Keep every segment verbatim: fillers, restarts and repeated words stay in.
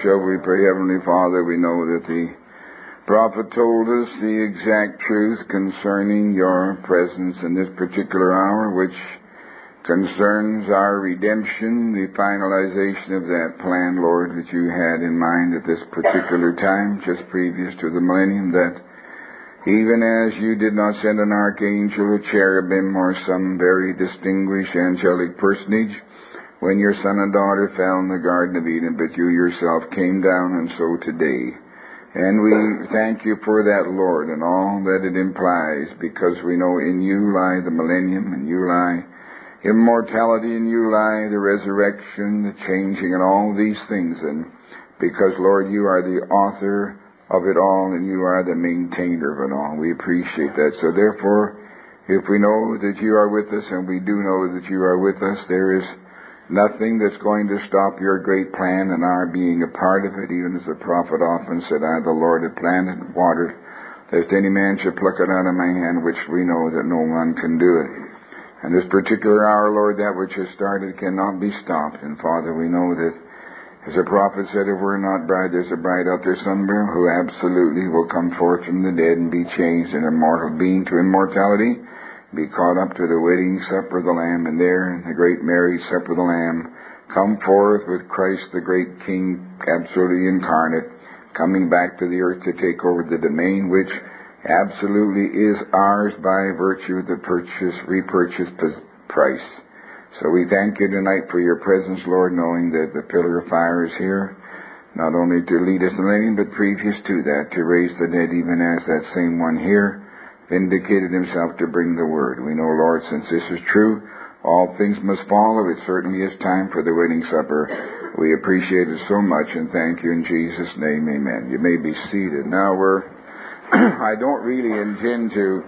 shall we pray. Heavenly Father, we know that the prophet told us the exact truth concerning your presence in this particular hour, which concerns our redemption, the finalization of that plan, Lord, that you had in mind at this particular time, just previous to the millennium, that even as you did not send an archangel, a cherubim, or some very distinguished angelic personage, when your son and daughter fell in the Garden of Eden, but you yourself came down, and so today. And we thank you for that, Lord, and all that it implies, because we know in you lie the millennium, and you lie immortality, in you lie the resurrection, the changing, and all these things. And because, Lord, you are the author of it all, and you are the maintainer of it all. We appreciate that. So therefore, if we know that you are with us, and we do know that you are with us, there is nothing that's going to stop your great plan and our being a part of it, even as the prophet often said, I, the Lord, have planted and watered, lest any man should pluck it out of my hand, which we know that no one can do it. And this particular hour, Lord, that which has started cannot be stopped. And Father, we know that, as the prophet said, if we're not bride, there's a bride out there somewhere who absolutely will come forth from the dead and be changed, an immortal being to immortality, be caught up to the wedding supper of the Lamb, and there in the great marriage supper of the Lamb, come forth with Christ the great King, absolutely incarnate, coming back to the earth to take over the domain which absolutely is ours by virtue of the purchase, repurchase price. So we thank you tonight for your presence, Lord, knowing that the pillar of fire is here, not only to lead us in the millennium, but previous to that, to raise the dead, even as that same one here vindicated himself to bring the word. We know, Lord, since this is true, all things must follow. It certainly is time for the wedding supper. We appreciate it so much, and thank you in Jesus' name, amen. You may be seated. Now we're, I don't really intend to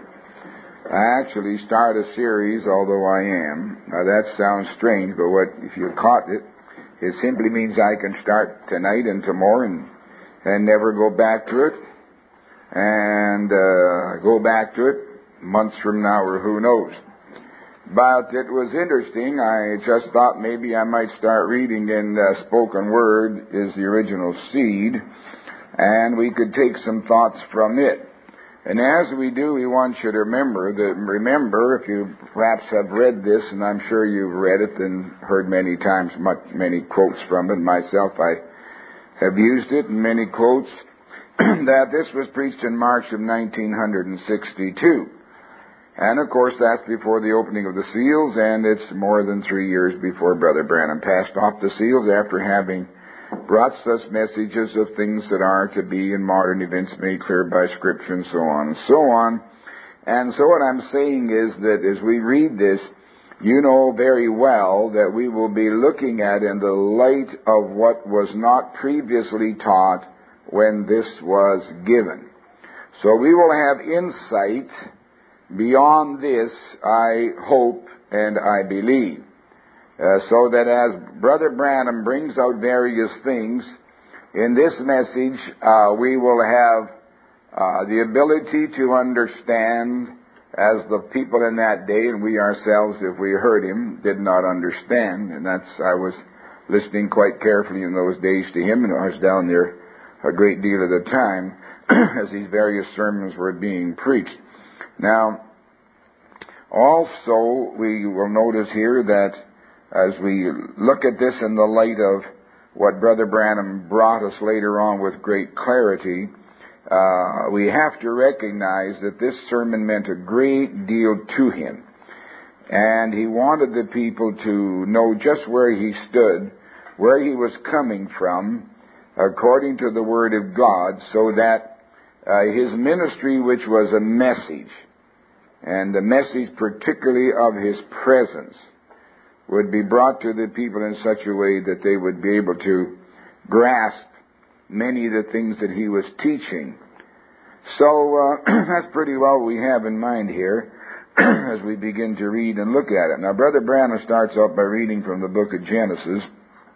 actually start a series, although I am. Now that sounds strange, but what, if you caught it, it simply means I can start tonight and tomorrow and, and never go back to it. And uh, go back to it months from now, or who knows. But it was interesting. I just thought maybe I might start reading in uh, spoken word is the original seed, and we could take some thoughts from it. And as we do, we want you to remember that, remember, if you perhaps have read this, and I'm sure you've read it and heard many times much, many quotes from it. Myself, I have used it in many quotes, that this was preached in March of nineteen sixty-two. And of course, that's before the opening of the seals, and it's more than three years before Brother Branham passed off the seals after having brought us messages of things that are to be in modern events made clear by Scripture and so on and so on. And so what I'm saying is that as we read this, you know very well that we will be looking at in the light of what was not previously taught when this was given. So we will have insight beyond this, I hope and I believe. Uh, so that as Brother Branham brings out various things in this message, uh, we will have uh, the ability to understand, as the people in that day, and we ourselves, if we heard him, did not understand. And that's, I was listening quite carefully in those days to him, and I was down there a great deal of the time as these various sermons were being preached. Now, also, we will notice here that as we look at this in the light of what Brother Branham brought us later on with great clarity, uh, we have to recognize that this sermon meant a great deal to him. And he wanted the people to know just where he stood, where he was coming from, according to the Word of God, so that uh, his ministry, which was a message, and the message particularly of his presence, would be brought to the people in such a way that they would be able to grasp many of the things that he was teaching. So uh, that's pretty well what we have in mind here as we begin to read and look at it. Now, Brother Branham starts off by reading from the book of Genesis.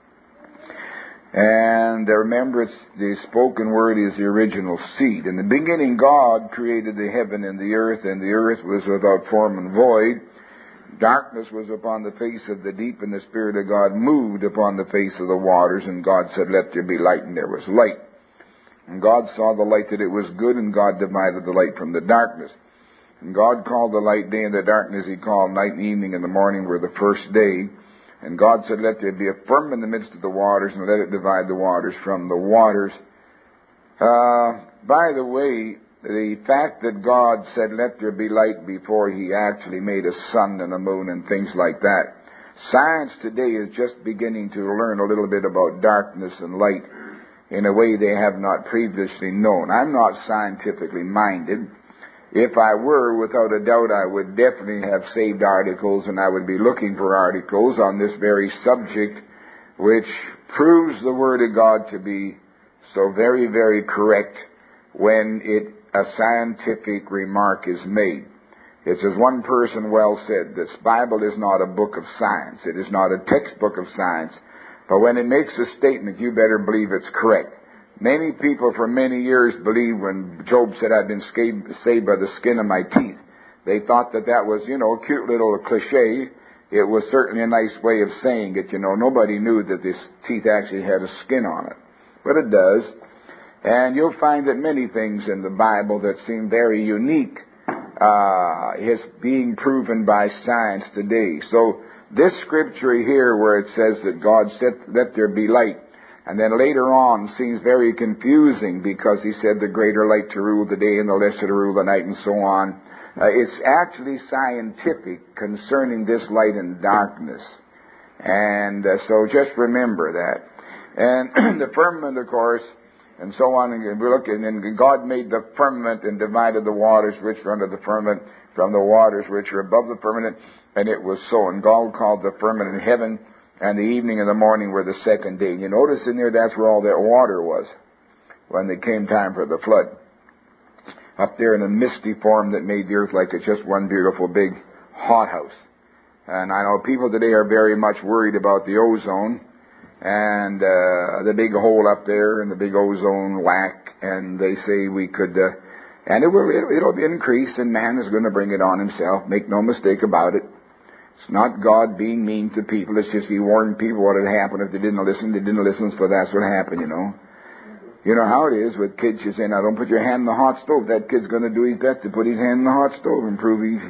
And remember, it's the spoken word is the original seed. In the beginning, God created the heaven and the earth, and the earth was without form and void. darkness was upon the face of the deep, and the Spirit of God moved upon the face of the waters, and God said, let there be light, and there was light. And God saw the light that it was good, and God divided the light from the darkness. And God called the light day, and the darkness he called night, and evening and the morning were the first day. And God said, let there be a firmament in the midst of the waters, and let it divide the waters from the waters. Uh, by the way, the fact that God said, let there be light before he actually made a sun and a moon and things like that. Science today is just beginning to learn a little bit about darkness and light in a way they have not previously known. I'm not scientifically minded. If I were, without a doubt, I would definitely have saved articles, and I would be looking for articles on this very subject, which proves the Word of God to be so very, very correct when it a scientific remark is made. It's as one person well said, this Bible is not a book of science. It is not a textbook of science. But when it makes a statement, you better believe it's correct. Many people for many years believed when Job said, I've been saved by the skin of my teeth. They thought that that was, you know, a cute little cliche. It was certainly a nice way of saying it. You know, nobody knew that this teeth actually had a skin on it. But it does. And you'll find that many things in the Bible that seem very unique uh, is being proven by science today. So this scripture here where it says that God said, let there be light, and then later on seems very confusing because he said the greater light to rule the day and the lesser to rule the night and so on. Uh, it's actually scientific concerning this light and darkness. And uh, so just remember that. And the firmament, of course, and so on, and we look, and then God made the firmament and divided the waters which were under the firmament from the waters which were above the firmament, and it was so. And God called the firmament in heaven, and the evening and the morning were the second day. And you notice in there that's where all that water was when it came time for the flood. Up there in a misty form that made the earth like it's just one beautiful big hothouse. And I know people today are very much worried about the ozone and uh, the big hole up there and the big ozone lack, and they say we could, uh, and it will, it'll, it'll increase, and man is going to bring it on himself. Make no mistake about it. It's not God being mean to people. It's just he warned people what would happen if they didn't listen. They didn't listen, so that's what happened, you know. You know how it is with kids. You say, now don't put your hand in the hot stove. That kid's going to do his best to put his hand in the hot stove and prove he's...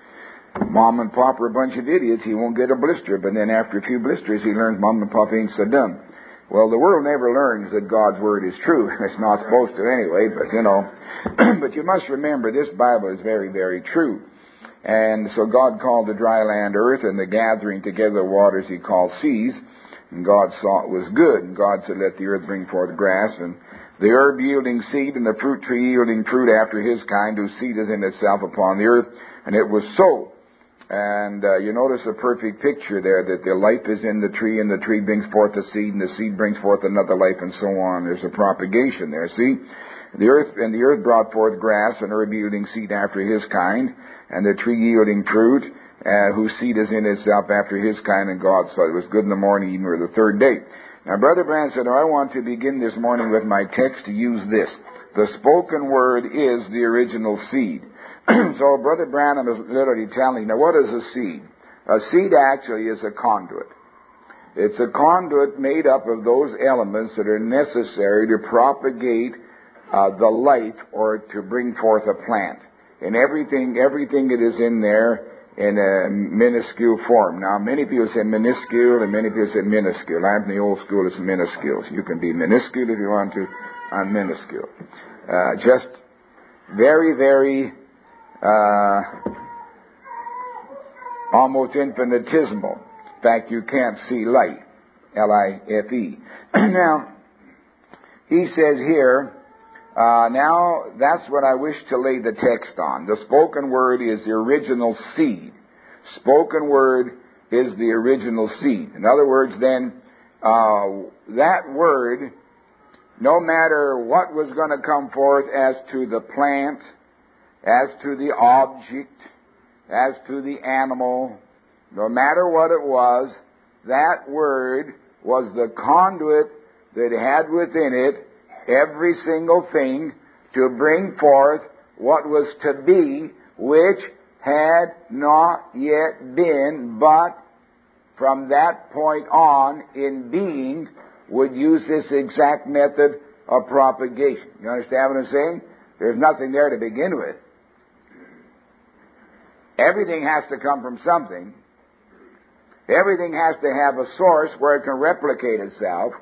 Mom and Pop are a bunch of idiots. He won't get a blister. But then after a few blisters, he learns Mom and Pop ain't so dumb. Well, the world never learns that God's Word is true. It's not supposed to anyway, but you know. But you must remember, this Bible is very, very true. And so God called the dry land earth, and the gathering together of waters he called seas. And God saw it was good. And God said, let the earth bring forth grass, and the herb yielding seed, and the fruit tree yielding fruit after his kind, whose seed is in itself upon the earth. And it was so. And uh, you notice a perfect picture there, that the life is in the tree, and the tree brings forth a seed, and the seed brings forth another life, and so on. There's a propagation there, see? The earth, and the earth brought forth grass, and herb yielding seed after his kind, and the tree yielding fruit, uh, whose seed is in itself after his kind, and God saw it was good in the morning, even or the third day. Now, Brother Branham said, I want to begin this morning with my text to use this. The spoken word is the original seed. So Brother Branham is literally telling, now what is a seed? A seed actually is a conduit. It's a conduit made up of those elements that are necessary to propagate uh, the life or to bring forth a plant. And everything, everything that is in there in a minuscule form. Now, many people say minuscule and many people say minuscule. I'm from the old school, it's minuscule. You can be minuscule if you want to. I'm minuscule. Uh, just very, very... Uh, almost infinitesimal. In fact, you can't see light. L I F E. Now, he says here, uh, now that's what I wish to lay the text on. The spoken word is the original seed. Spoken word is the original seed. In other words, then, uh, that word, no matter what was going to come forth as to the plant, as to the object, as to the animal, no matter what it was, that word was the conduit that had within it every single thing to bring forth what was to be, which had not yet been, but from that point on in being would use this exact method of propagation. You understand what I'm saying? There's nothing there to begin with. Everything has to come from something. Everything has to have a source where it can replicate itself.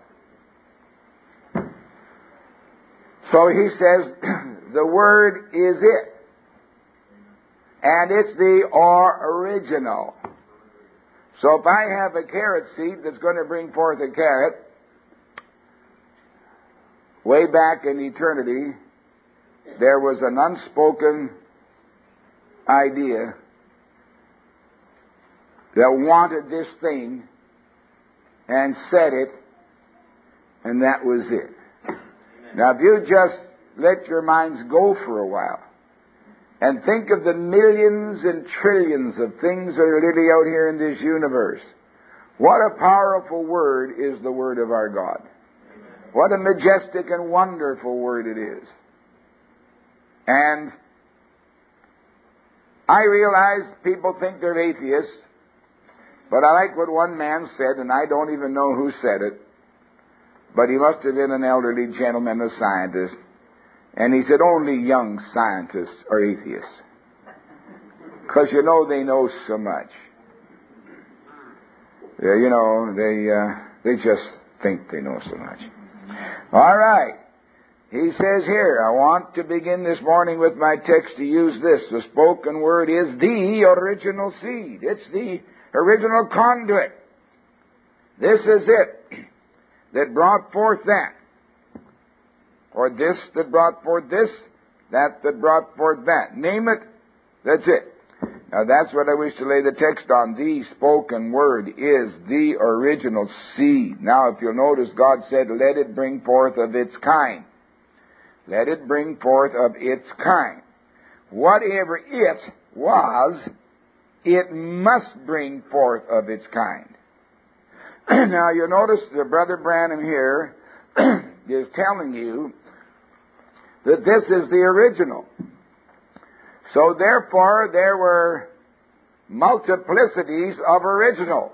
So he says, the Word is it. And it's the original. So if I have a carrot seed that's going to bring forth a carrot, way back in eternity, there was an unspoken idea that wanted this thing and said it, and that was it. Now, if you just let your minds go for a while and think of the millions and trillions of things that are literally out here in this universe, what a powerful word is the Word of our God. What a majestic and wonderful word it is. And I realize people think they're atheists, but I like what one man said, and I don't even know who said it, but he must have been an elderly gentleman, a scientist, and he said only young scientists are atheists. Because, you know, they know so much. Yeah, you know, they, uh, they just think they know so much. All right. He says here, I want to begin this morning with my text to use this. The spoken word is the original seed. It's the original conduit. This is it that brought forth that. Or this that brought forth this, that that brought forth that. Name it, that's it. Now that's what I wish to lay the text on. The spoken word is the original seed. Now if you'll notice, God said, let it bring forth of its kind. Let it bring forth of its kind. Whatever it was, it must bring forth of its kind. Now you'll notice that Brother Branham here is telling you that this is the original. So therefore, there were multiplicities of originals.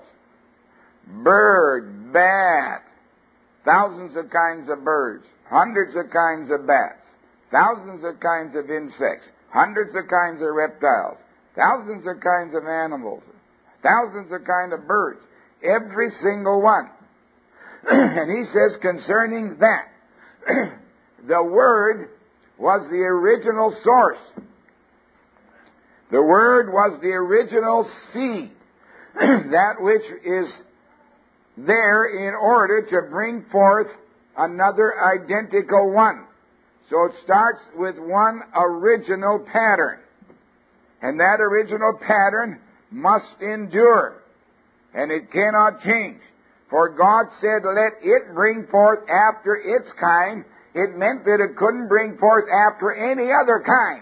Bird, bat, thousands of kinds of birds, hundreds of kinds of bats, thousands of kinds of insects, hundreds of kinds of reptiles, thousands of kinds of animals, thousands of kinds of birds, every single one. And he says concerning that, the Word was the original source. The Word was the original seed, that which is there in order to bring forth another identical one. So it starts with one original pattern. And that original pattern must endure. And it cannot change. For God said, let it bring forth after its kind. It meant that it couldn't bring forth after any other kind.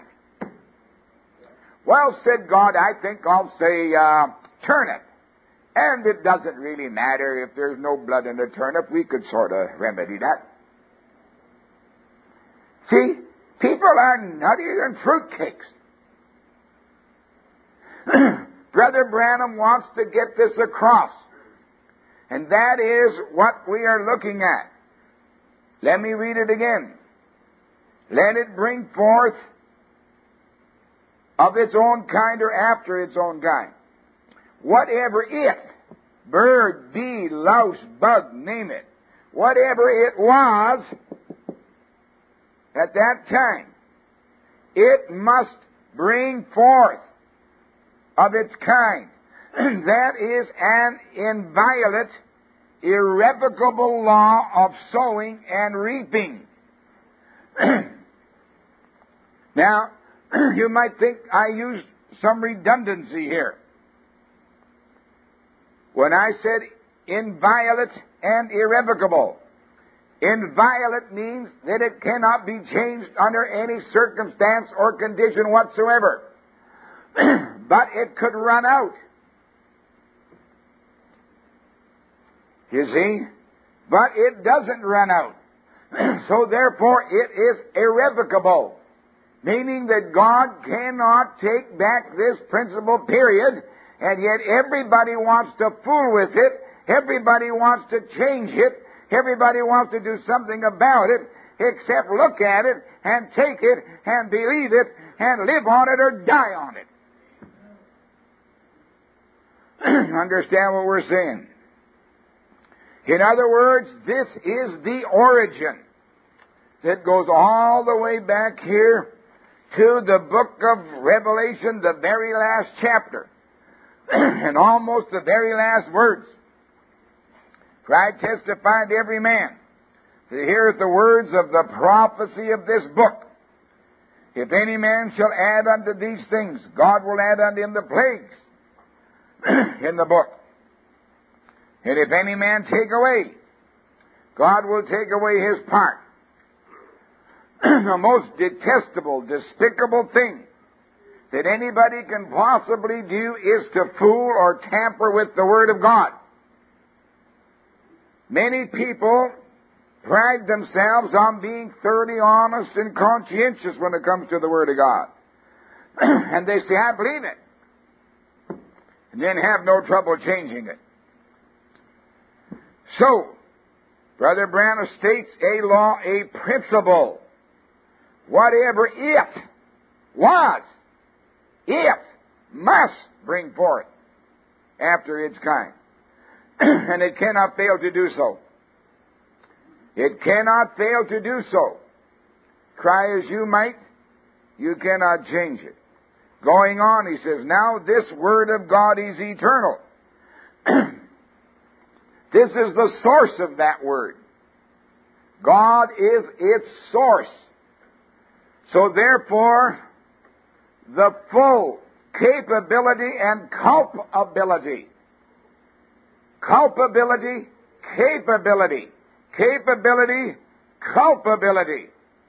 Well, said God, I think I'll say uh, turnip. And it doesn't really matter if there's no blood in the turnip. We could sort of remedy that. See, people are nuttier than fruitcakes. Brother Branham wants to get this across. And that is what we are looking at. Let me read it again. Let it bring forth of its own kind or after its own kind. Whatever it, bird, bee, louse, bug, name it, whatever it was at that time, it must bring forth of its kind. That is an inviolate, irrevocable law of sowing and reaping. Now, you might think I used some redundancy here. When I said inviolate and irrevocable, inviolate means that it cannot be changed under any circumstance or condition whatsoever. But it could run out. You see? But it doesn't run out. So therefore it is irrevocable. meaning that God cannot take back this principle, period, and yet everybody wants to fool with it, everybody wants to change it, everybody wants to do something about it, except look at it and take it and believe it and live on it or die on it. Understand what we're saying? In other words, this is the origin that goes all the way back here to the book of Revelation, the very last chapter, and almost the very last words. For I testify to every man that heareth the words of the prophecy of this book. If any man shall add unto these things, God will add unto him the plagues in the book. And if any man take away, God will take away his part. The most detestable, despicable thing that anybody can possibly do is to fool or tamper with the Word of God. Many people pride themselves on being thoroughly honest and conscientious when it comes to the Word of God. And they say, I believe it. And then have no trouble changing it. So, Brother Branham states a law, a principle. Whatever it was, it must bring forth after its kind. And it cannot fail to do so. It cannot fail to do so. Cry as you might, you cannot change it. Going on, he says, now this Word of God is eternal. This is the source of that Word. God is its source. So therefore, the full capability and culpability, culpability, capability, capability, culpability.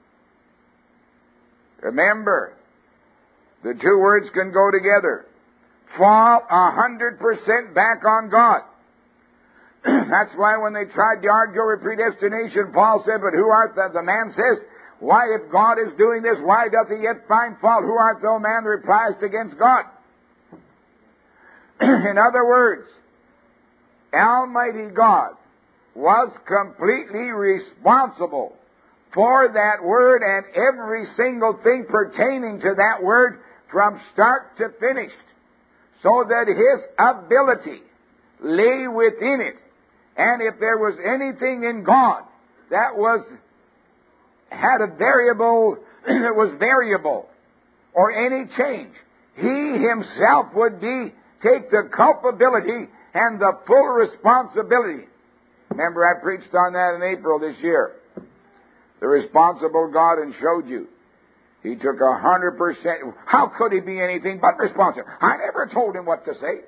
Remember, the two words can go together. Fall a hundred percent back on God. That's why when they tried to argue over predestination, Paul said, but who art thou? The man says, why, if God is doing this, why doth he yet find fault? Who art thou, man, that repliest against God? In other words, Almighty God was completely responsible for that Word and every single thing pertaining to that Word from start to finish, so that His ability lay within it. And if there was anything in God that was had a variable, that was variable, or any change, He Himself would be, take the culpability and the full responsibility. Remember, I preached on that in April this year. The responsible God, and showed you. He took a hundred percent. How could He be anything but responsible? I never told Him what to say.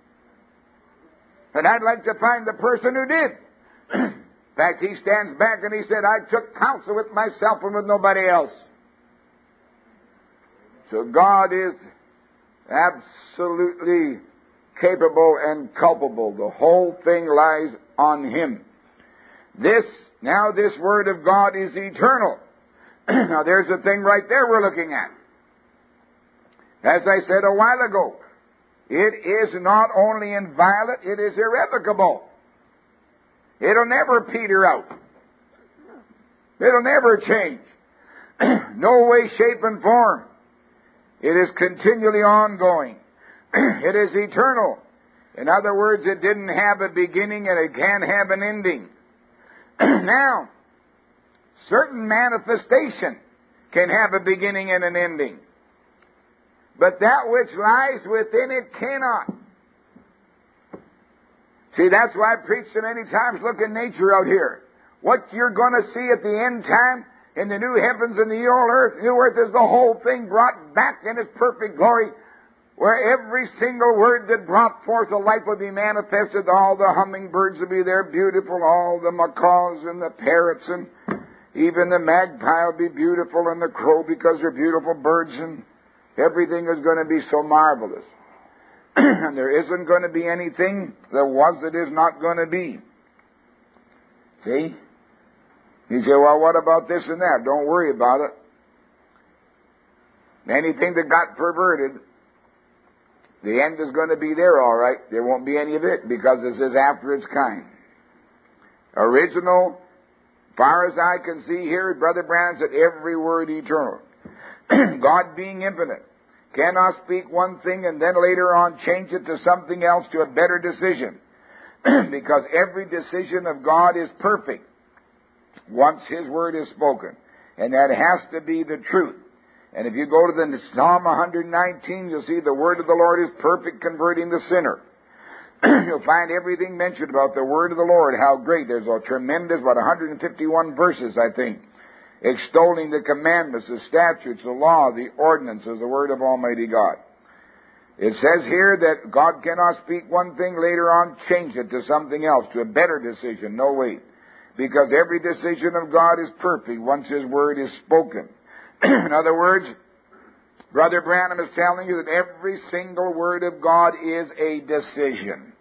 And I'd like to find the person who did. In fact, he stands back and he said, I took counsel with myself and with nobody else. So God is absolutely capable and culpable. The whole thing lies on Him. This, now this Word of God is eternal. Now there's a thing right there we're looking at. As I said a while ago, it is not only inviolate, it is irrevocable. It'll never peter out. It'll never change. No way, shape, and form. It is continually ongoing. It is eternal. In other words, it didn't have a beginning and it can't have an ending. Now, certain manifestation can have a beginning and an ending. But that which lies within it cannot. See, that's why I preach so many times, look at nature out here. What you're going to see at the end time, in the new heavens and the old earth, new earth, is the whole thing brought back in its perfect glory, where every single word that brought forth a life will be manifested. All the hummingbirds will be there, beautiful, all the macaws and the parrots, and even the magpie will be beautiful, and the crow, because they're beautiful birds, and everything is going to be so marvelous. And there isn't going to be anything that was that is not going to be. See? You say, well, what about this and that? Don't worry about it. Anything that got perverted, the end is going to be there, all right. There won't be any of it, because this is after its kind. Original, far as I can see here, Brother Branham said, every word eternal. God being infinite cannot speak one thing and then later on change it to something else, to a better decision. Because every decision of God is perfect once His word is spoken. And that has to be the truth. And if you go to the Psalm one nineteen, you'll see the word of the Lord is perfect, converting the sinner. You'll find everything mentioned about the word of the Lord, how great. There's a tremendous, what, one hundred fifty-one verses, I think, extolling the commandments, the statutes, the law, the ordinances, the word of Almighty God. It says here that God cannot speak one thing, later on change it to something else, to a better decision. No way. Because every decision of God is perfect once His word is spoken. In other words, Brother Branham is telling you that every single word of God is a decision.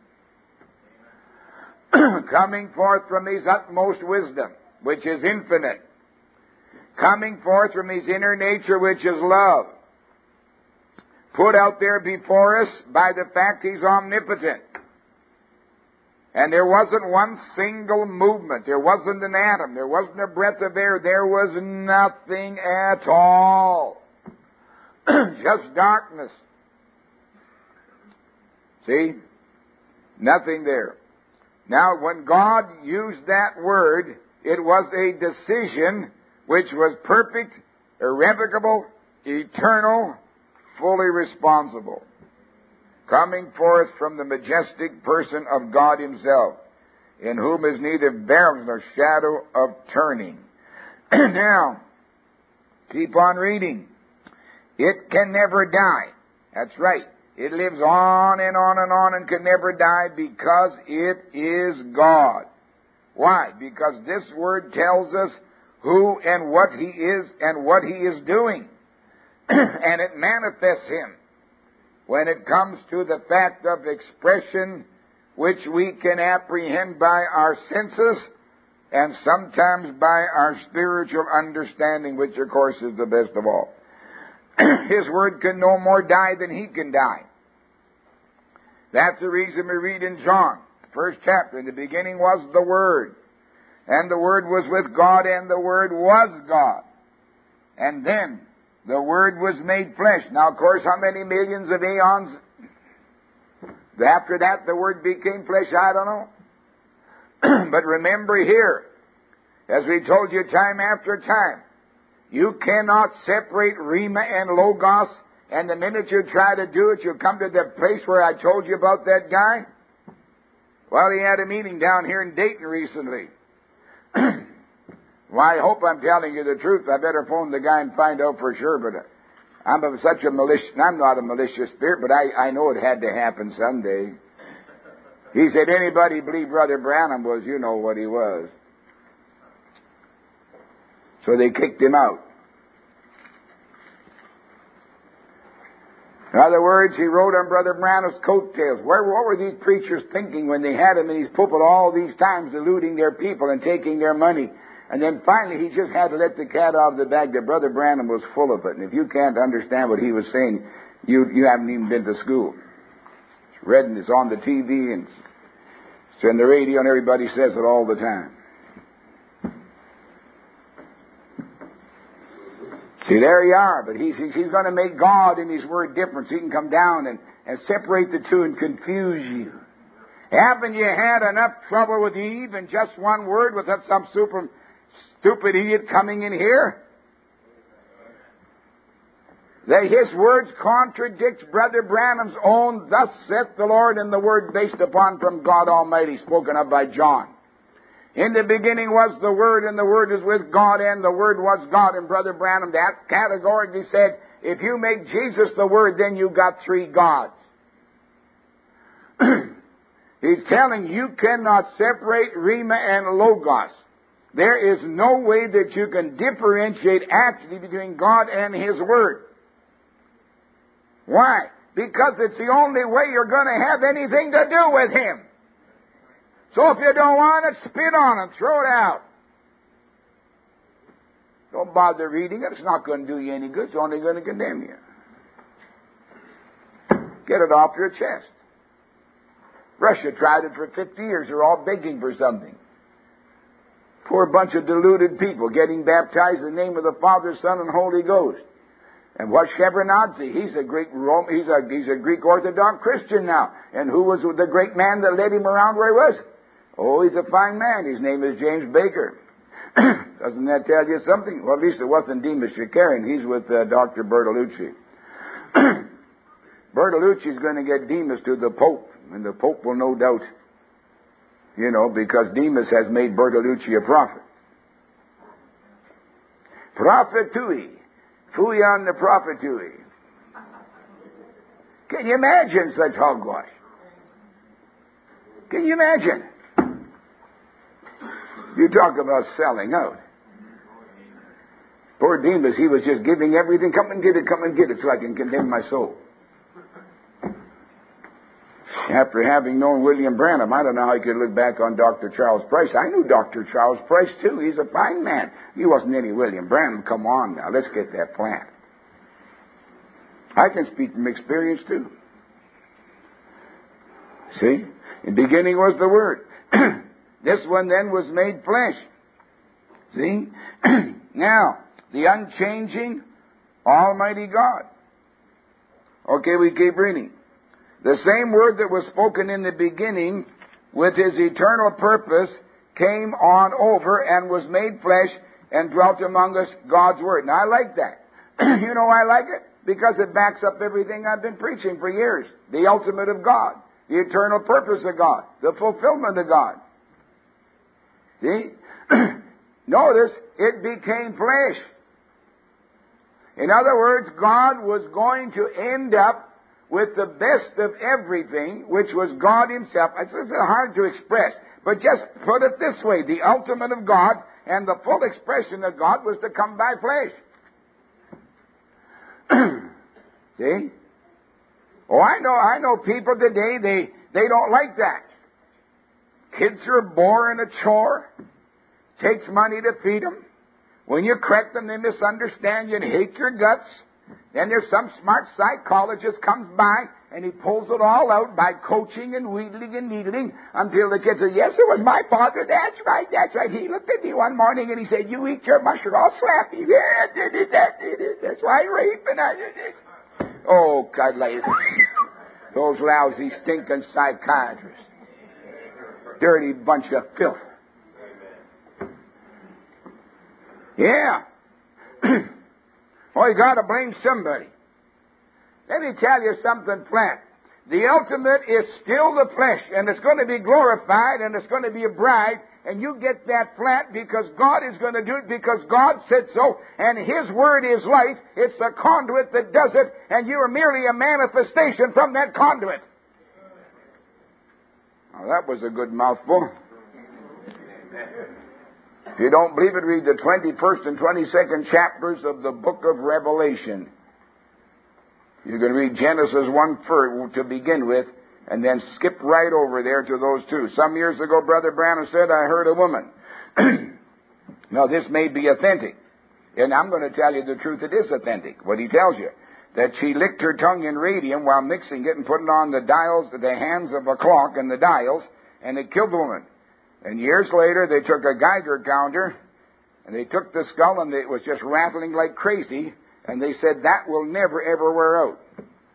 Coming forth from His utmost wisdom, which is infinite. Coming forth from His inner nature, which is love. Put out there before us by the fact He's omnipotent. And there wasn't one single movement. There wasn't an atom. There wasn't a breath of air. There was nothing at all. Just darkness. See? Nothing there. Now, when God used that word, it was a decision which was perfect, irrevocable, eternal, fully responsible, coming forth from the majestic person of God Himself, in whom is neither variance nor shadow of turning. Now, keep on reading. It can never die. That's right. It lives on and on and on and can never die because it is God. Why? Because this word tells us who and what He is and what He is doing. And it manifests Him when it comes to the fact of expression which we can apprehend by our senses and sometimes by our spiritual understanding, which of course is the best of all. His word can no more die than He can die. That's the reason we read in John, first chapter, in the beginning was the Word, and the Word was with God, and the Word was God. And then the Word was made flesh. Now, of course, how many millions of eons after that the Word became flesh, I don't know. But remember here, as we told you time after time, you cannot separate Rhema and Logos, and the minute you try to do it, you come to the place where I told you about that guy. Well, he had a meeting down here in Dayton recently. Well, I hope I'm telling you the truth. I better phone the guy and find out for sure, but I'm of such a malicious, I'm not a malicious spirit, but I, I know it had to happen someday. He said, anybody believe Brother Branham was, you know what he was. So they kicked him out. In other words, he rode on Brother Branham's coattails. Where, what were these preachers thinking when they had him in his pulpit all these times, deluding their people and taking their money? And then finally he just had to let the cat out of the bag that Brother Branham was full of it. And if you can't understand what he was saying, you, you haven't even been to school. It's read and it's on the T V and it's on the radio and everybody says it all the time. See, there you are, but he's, he's going to make God and His Word different so He can come down and, and separate the two and confuse you. Haven't you had enough trouble with Eve in just one word without some super stupid idiot coming in here? That His words contradict Brother Branham's own, thus saith the Lord, and the word based upon from God Almighty, spoken of by John. In the beginning was the Word, and the Word is with God, and the Word was God. And Brother Branham that categorically said, if you make Jesus the Word, then you got three gods. He's telling you cannot separate Rhema and Logos. There is no way that you can differentiate actually between God and His Word. Why? Because it's the only way you're going to have anything to do with Him. So if you don't want it, spit on it, throw it out. Don't bother reading it. It's not going to do you any good. It's only going to condemn you. Get it off your chest. Russia tried it for fifty years. They're all begging for something. Poor bunch of deluded people getting baptized in the name of the Father, Son, and Holy Ghost. And what's Shevardnadze? He's a Greek Rome, he's a he's a Greek Orthodox Christian now. And who was the great man that led him around where he was? Oh, he's a fine man. His name is James Baker. Doesn't that tell you something? Well, at least it wasn't Demas Shakarian. He's with uh, Doctor Bertolucci. Bertolucci's going to get Demas to the Pope, and the Pope will no doubt, you know, because Demas has made Bertolucci a prophet. Prophetui. Fui on the prophetui. Can you imagine such hogwash? Can you imagine? You talk about selling out. Poor Demas, he was just giving everything. Come and get it, come and get it, so I can condemn my soul. After having known William Branham, I don't know how he could look back on Doctor Charles Price. I knew Doctor Charles Price, too. He's a fine man. He wasn't any William Branham. Come on now, let's get that plant. I can speak from experience, too. See? In the beginning was the Word. This one then was made flesh. See? Now, the unchanging, almighty God. Okay, we keep reading. The same word that was spoken in the beginning with his eternal purpose came on over and was made flesh and dwelt among us, God's word. Now, I like that. You know why I like it? Because it backs up everything I've been preaching for years. The ultimate of God. The eternal purpose of God. The fulfillment of God. See? Notice, it became flesh. In other words, God was going to end up with the best of everything, which was God Himself. It's hard to express, but just put it this way. The ultimate of God and the full expression of God was to come by flesh. See? Oh, I know, I know people today, they, they don't like that. Kids are a bore and a chore. Takes money to feed them. When you correct them, they misunderstand you and hate your guts. Then there's some smart psychologist comes by and he pulls it all out by coaching and wheedling and needling until the kid says, yes, it was my father. That's right, that's right. He looked at me one morning and he said, you eat your mush or I'll slap you. Yeah, did it, that did it. That's why I rape and I did it. Oh, God, lady. Those lousy, stinking psychiatrists. Dirty bunch of filth. Yeah. Oh, you got to blame somebody. Let me tell you something, Plant. The ultimate is still the flesh, and it's going to be glorified, and it's going to be a bride, and you get that Plant because God is going to do it because God said so, and His Word is life. It's the conduit that does it, and you are merely a manifestation from that conduit. Now, that was a good mouthful. If you don't believe it, read the twenty-first and twenty-second chapters of the book of Revelation. You can read Genesis one first to begin with, and then skip right over there to those two. Some years ago, Brother Branham said, I heard a woman. Now, this may be authentic. And I'm going to tell you the truth, it is authentic, what he tells you. That she licked her tongue in radium while mixing it and putting it on the dials, the hands of a clock and the dials, and it killed the woman. And years later, they took a Geiger counter, and they took the skull, and it was just rattling like crazy, and they said, that will never, ever wear out.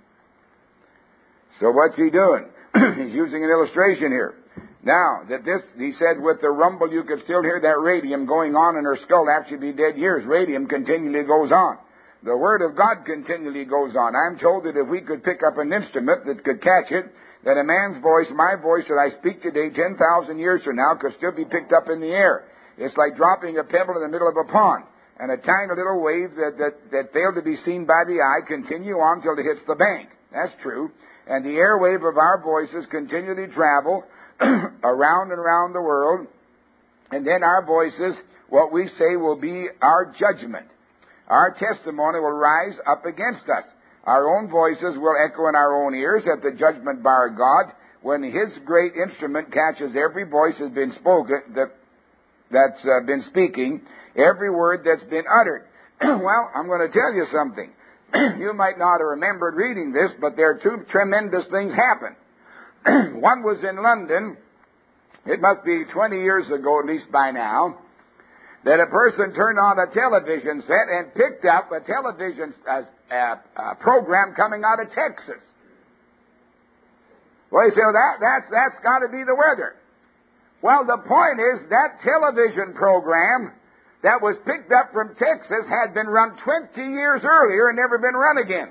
So what's he doing? He's using an illustration here. Now, that this, he said, with the rumble, you could still hear that radium going on in her skull after she'd be dead years. Radium continually goes on. The Word of God continually goes on. I'm told that if we could pick up an instrument that could catch it, that a man's voice, my voice that I speak today, ten thousand years from now, could still be picked up in the air. It's like dropping a pebble in the middle of a pond. And a tiny little wave that, that, that failed to be seen by the eye continue on till it hits the bank. That's true. And the airwave of our voices continually travel around and around the world. And then our voices, what we say, will be our judgment. Our testimony will rise up against us. Our own voices will echo in our own ears at the judgment bar of God when His great instrument catches every voice has been spoken, that that's uh, been speaking, every word that's been uttered. Well, I'm going to tell you something. You might not have remembered reading this, but there are two tremendous things happen. One was in London. It must be twenty years ago, at least by now, that a person turned on a television set and picked up a television uh, uh, uh, program coming out of Texas. Well, you say, well, that, that's, that's got to be the weather. Well, the point is that television program that was picked up from Texas had been run twenty years earlier and never been run again.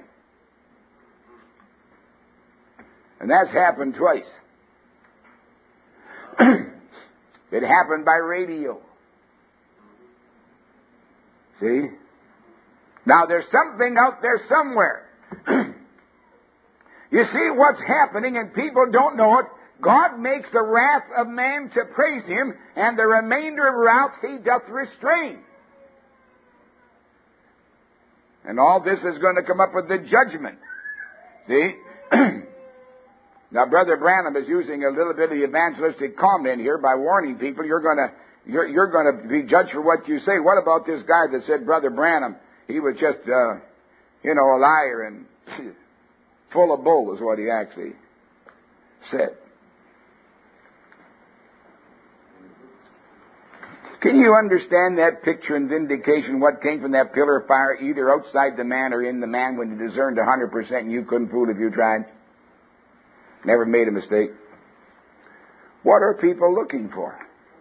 And that's happened twice. It happened by radio. See? Now there's something out there somewhere. You see what's happening and people don't know it. God makes the wrath of man to praise Him, and the remainder of wrath He doth restrain. And all this is going to come up with the judgment. See? Now, Brother Branham is using a little bit of evangelistic comment here by warning people, you're going to you're, you're going to be judged for what you say. What about this guy that said Brother Branham, he was just, uh, you know, a liar and full of bull is what he actually said. Can you understand that picture and vindication, what came from that pillar of fire, either outside the man or in the man, when you discerned one hundred percent and you couldn't fool if you tried? Never made a mistake. What are people looking for?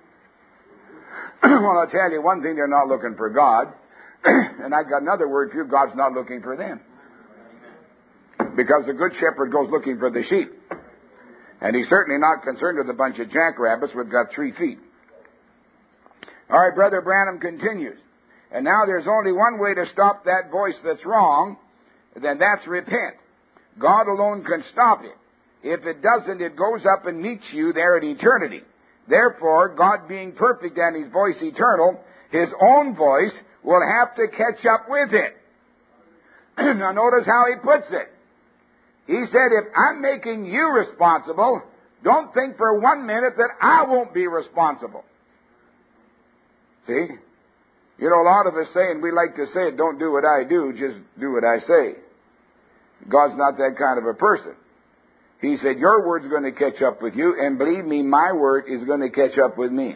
Well, I'll tell you one thing, they're not looking for God. And I got another word for you, God's not looking for them. Because the good shepherd goes looking for the sheep. And he's certainly not concerned with a bunch of jackrabbits who've got three feet. All right, Brother Branham continues. And now there's only one way to stop that voice that's wrong, then that's repent. God alone can stop it. If it doesn't, it goes up and meets you there in eternity. Therefore, God being perfect and His voice eternal, His own voice will have to catch up with it. Now notice how He puts it. He said, if I'm making you responsible, don't think for one minute that I won't be responsible. See? You know, a lot of us say, and we like to say it, don't do what I do, just do what I say. God's not that kind of a person. He said, your word's going to catch up with you, and believe me, my word is going to catch up with me.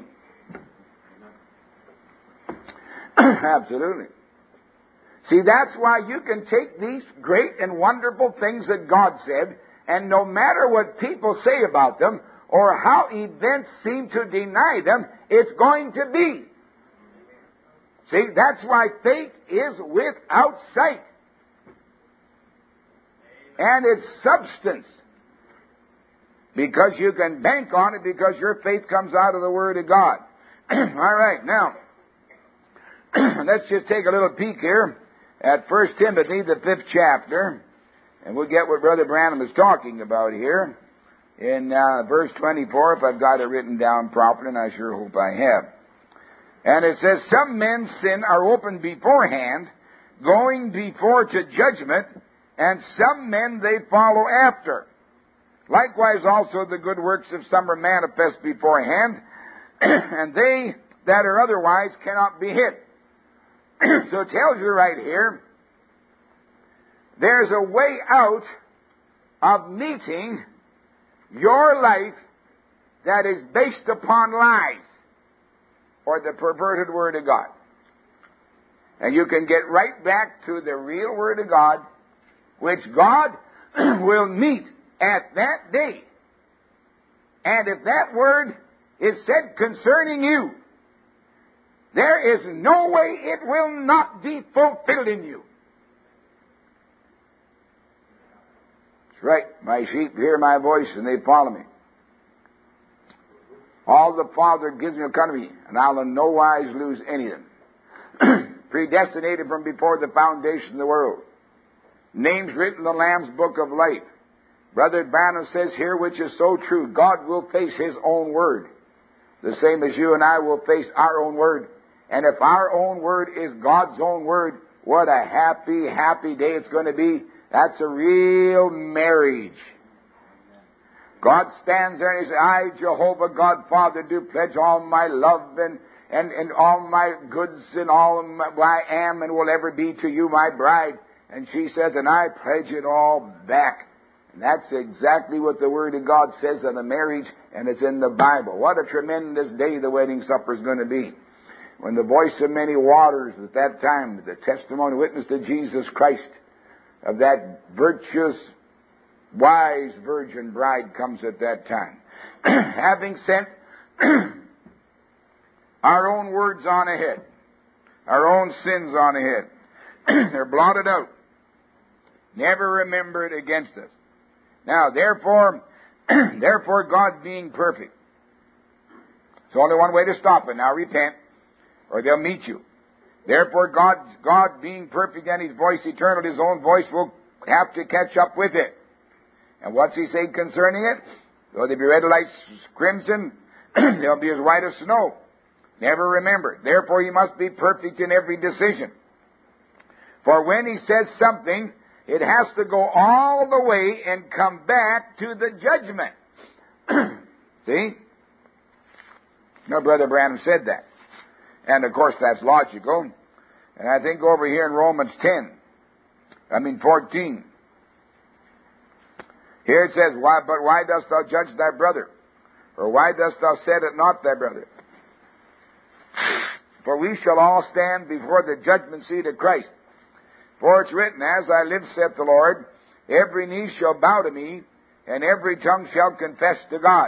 Absolutely. See, that's why you can take these great and wonderful things that God said, and no matter what people say about them, or how events seem to deny them, it's going to be. See, that's why faith is without sight. And it's substance. Because you can bank on it, because your faith comes out of the Word of God. All right, now, let's just take a little peek here at First Timothy, the fifth chapter, and we'll get what Brother Branham is talking about here in uh, verse twenty-four, if I've got it written down properly, and I sure hope I have. And it says, some men's sin are open beforehand, going before to judgment, and some men they follow after. Likewise also the good works of some are manifest beforehand, and they that are otherwise cannot be hid. So it tells you right here, there's a way out of meeting your life that is based upon lies, or the perverted Word of God. And you can get right back to the real Word of God, which God will meet at that day. And if that word is said concerning you, there is no way it will not be fulfilled in you. That's right. My sheep hear my voice and they follow me. All the Father gives me will come to me, and I'll in no wise lose any of them. Predestinated from before the foundation of the world. Names written in the Lamb's book of life. Brother Branham says here, which is so true, God will face His own word. The same as you and I will face our own word. And if our own word is God's own word, what a happy, happy day it's going to be. That's a real marriage. God stands there and He says, I, Jehovah God Father, do pledge all my love and and, and all my goods and all of my, I am and will ever be to you, my bride. And she says, and I pledge it all back. And that's exactly what the Word of God says on a marriage, and it's in the Bible. What a tremendous day the wedding supper is going to be. When the voice of many waters at that time, the testimony witness to Jesus Christ, of that virtuous, wise virgin bride comes at that time. Having sent our own words on ahead, our own sins on ahead, they're blotted out. Never remember it against us. Now, therefore, therefore, God being perfect. There's only one way to stop it. Now, repent, or they'll meet you. Therefore, God, God being perfect and His voice eternal, His own voice will have to catch up with it. And what's He say concerning it? Though they be red like crimson, they'll be as white as snow. Never remember. Therefore, you must be perfect in every decision. For when He says something, it has to go all the way and come back to the judgment. See? No, Brother Branham said that. And, of course, that's logical. And I think over here in Romans ten, I mean fourteen, here it says, "Why? But why dost thou judge thy brother? Or why dost thou set it not thy brother? For we shall all stand before the judgment seat of Christ. For it's written, As I live, saith the Lord, every knee shall bow to me, and every tongue shall confess to God.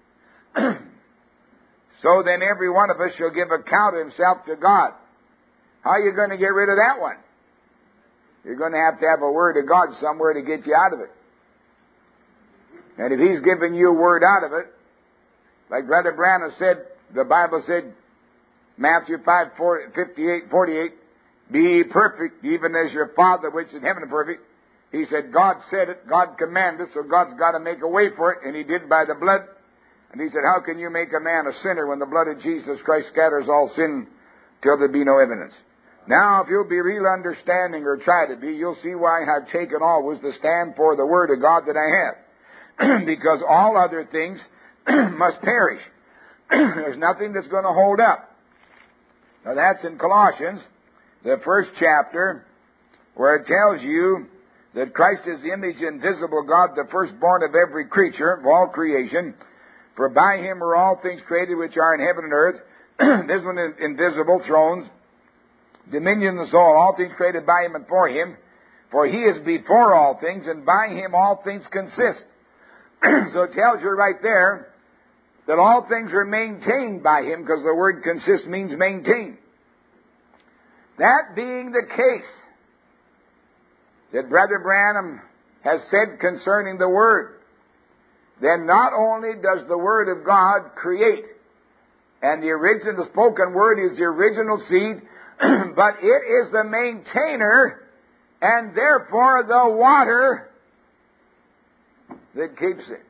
So then every one of us shall give account of himself to God." How are you going to get rid of that one? You're going to have to have a word of God somewhere to get you out of it. And if He's giving you a word out of it, like Brother Branham said, the Bible said, Matthew five, fifty-eight, forty-eight, "Be ye perfect, even as your Father which is in heaven is perfect." He said, God said it, God commanded it, so God's got to make a way for it, and He did by the blood. And He said, how can you make a man a sinner when the blood of Jesus Christ scatters all sin till there be no evidence? Now, if you'll be real understanding, or try to be, you'll see why I've taken always to stand for the Word of God that I have. Because all other things must perish. There's nothing that's going to hold up. Now, that's in Colossians, the first chapter, where it tells you that Christ is the image of invisible God, the firstborn of every creature, of all creation. For by Him are all things created which are in heaven and earth, visible and invisible, thrones, dominion and soul, all things created by Him and for Him. For He is before all things, and by Him all things consist. So it tells you right there that all things are maintained by Him, because the word consist means maintain. That being the case that Brother Branham has said concerning the Word, then not only does the Word of God create, and the original spoken Word is the original seed, but it is the maintainer, and therefore the water that keeps it.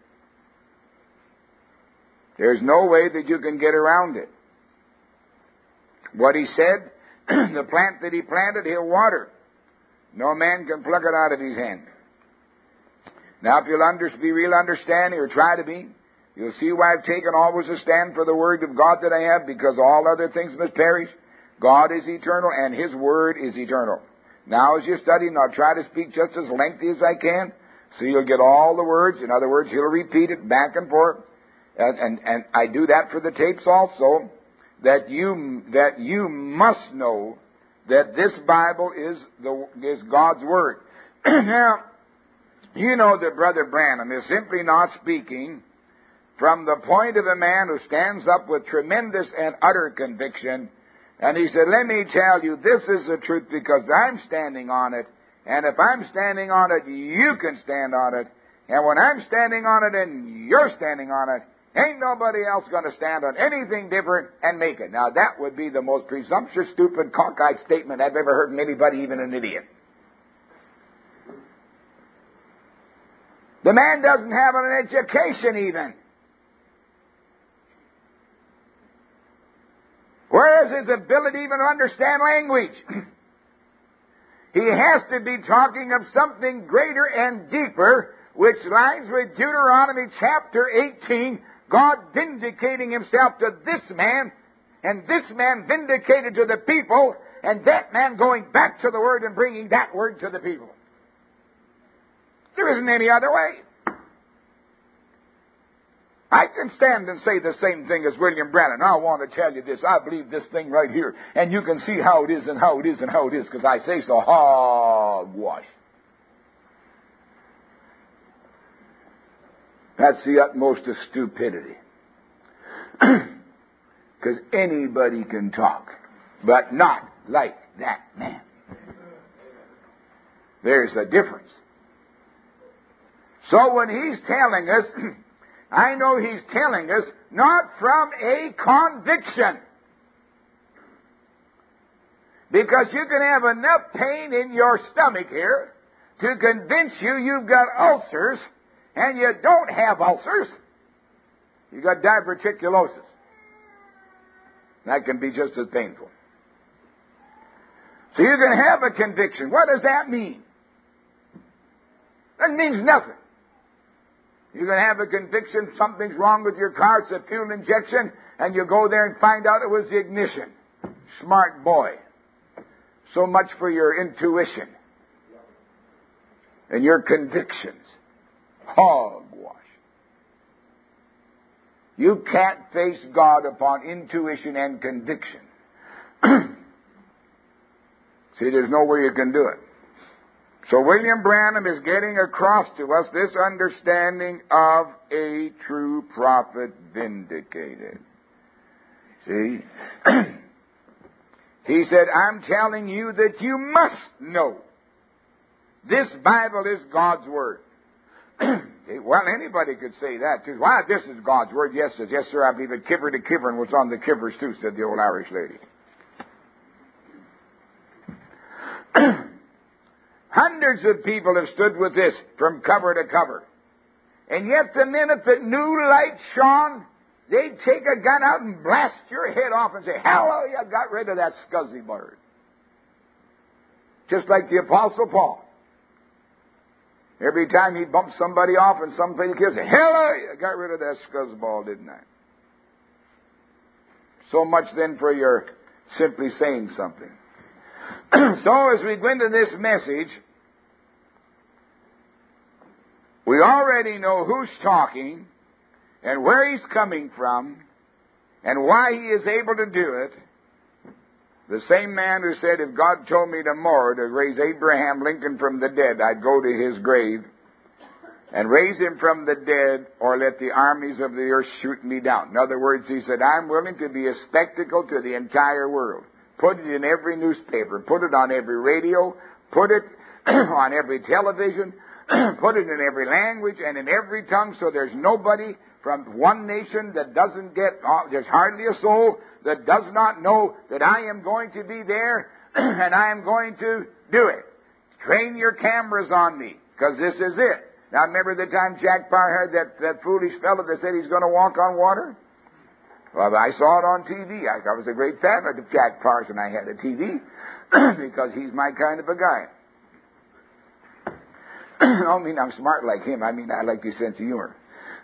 There's no way that you can get around it. What He said, the plant that He planted, He'll water. No man can pluck it out of His hand. Now, if you'll under, be real understanding, or try to be, you'll see why I've taken always a stand for the Word of God that I have, because all other things must perish. God is eternal, and His Word is eternal. Now, as you study, I'll try to speak just as lengthy as I can, so you'll get all the words. In other words, He'll repeat it back and forth. And, and, and I do that for the tapes also, that you, that you must know that this Bible is, the, is God's Word. Now, you know that Brother Branham is simply not speaking from the point of a man who stands up with tremendous and utter conviction. And he said, let me tell you, this is the truth because I'm standing on it. And if I'm standing on it, you can stand on it. And when I'm standing on it and you're standing on it, ain't nobody else going to stand on anything different and make it. Now, that would be the most presumptuous, stupid, cockeyed statement I've ever heard from anybody, even an idiot. The man doesn't have an education even. Where is his ability even to understand language? He has to be talking of something greater and deeper, which lines with Deuteronomy chapter eighteen, God vindicating Himself to this man and this man vindicated to the people, and that man going back to the Word and bringing that Word to the people. There isn't any other way. I can stand and say the same thing as William Branham. I want to tell you this. I believe this thing right here. And you can see how it is and how it is and how it is because I say so. Hogwash. That's the utmost of stupidity. Because anybody can talk, but not like that man. There's a difference. So when he's telling us, I know he's telling us not from a conviction. Because you can have enough pain in your stomach here to convince you you've got ulcers, and you don't have ulcers. You've got diverticulosis. That can be just as painful. So you can have a conviction. What does that mean? That means nothing. You can have a conviction something's wrong with your car, it's a fuel injection, and you go there and find out it was the ignition. Smart boy. So much for your intuition and your convictions. Hogwash. You can't face God upon intuition and conviction. See, there's no way you can do it. So William Branham is getting across to us this understanding of a true prophet vindicated. See? He said, I'm telling you that you must know this Bible is God's Word. Well, anybody could say that, too. Why, this is God's Word. Yes, says, yes, sir, I believe it. Kiver to Kivern was on the Kivers, too, said the old Irish lady. Hundreds of people have stood with this from cover to cover. And yet the minute that new light shone, they'd take a gun out and blast your head off and say, hello, you got rid of that scuzzy bird. Just like the Apostle Paul. Every time he bumped somebody off and somebody kills him, hello, you got rid of that scuzzball, didn't I? So much then for your simply saying something. So as we go into this message, we already know who's talking and where he's coming from and why he is able to do it. The same man who said, if God told me tomorrow to raise Abraham Lincoln from the dead, I'd go to his grave and raise him from the dead or let the armies of the earth shoot me down. In other words, he said, I'm willing to be a spectacle to the entire world. Put it in every newspaper. Put it on every radio. Put it on every television. Put it in every language and in every tongue so there's nobody from one nation that doesn't get, uh, there's hardly a soul that does not know that I am going to be there and I am going to do it. Train your cameras on me because this is it. Now remember the time Jack Parr had that, that foolish fellow that said he's going to walk on water? Well, I saw it on T V. I, I was a great fan of Jack Parr when I had a T V because he's my kind of a guy. I don't mean I'm smart like him. I mean I like his sense of humor.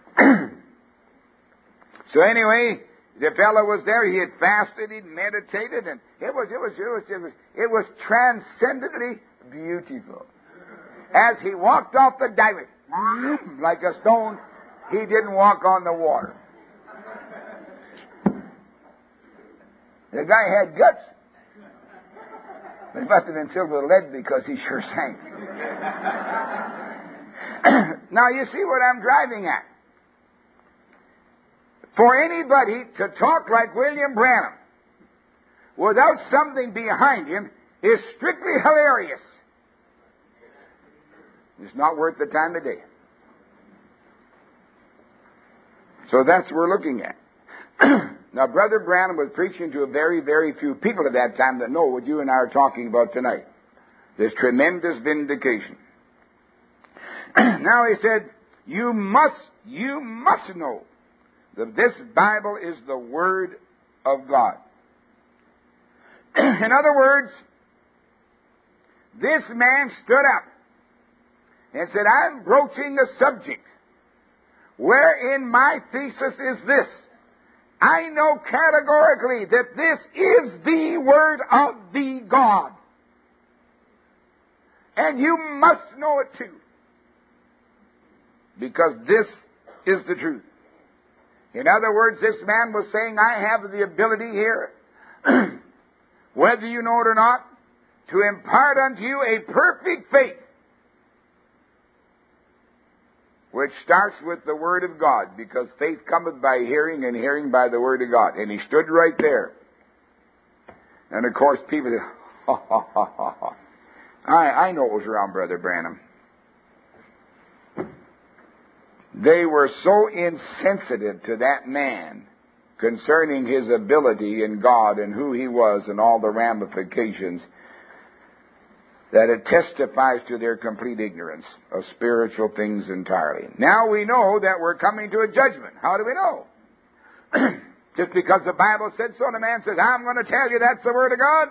So anyway, the fellow was there. He had fasted. He'd meditated, and it was it was it was it was, it was transcendently beautiful. As he walked off the diving like a stone, he didn't walk on the water. The guy had guts. But he must have been filled with lead because he sure sank. Now you see what I'm driving at. For anybody to talk like William Branham without something behind him is strictly hilarious. It's not worth the time of day. So that's what we're looking at. Now, Brother Branham was preaching to a very, very few people at that time that know what you and I are talking about tonight. This tremendous vindication. Now he said, you must, you must know that this Bible is the Word of God. In other words, this man stood up and said, I'm broaching a subject wherein my thesis is this. I know categorically that this is the Word of the God. And you must know it too. Because this is the truth. In other words, this man was saying, I have the ability here, whether you know it or not, to impart unto you a perfect faith, which starts with the Word of God, because faith cometh by hearing, and hearing by the Word of God. And he stood right there. And of course, people said, ha, ha, ha, ha, ha. I, I know it was around Brother Branham. They were so insensitive to that man concerning his ability in God and who he was and all the ramifications that it testifies to their complete ignorance of spiritual things entirely. Now we know that we're coming to a judgment. How do we know? Just because the Bible said so, and a man says, I'm going to tell you that's the Word of God?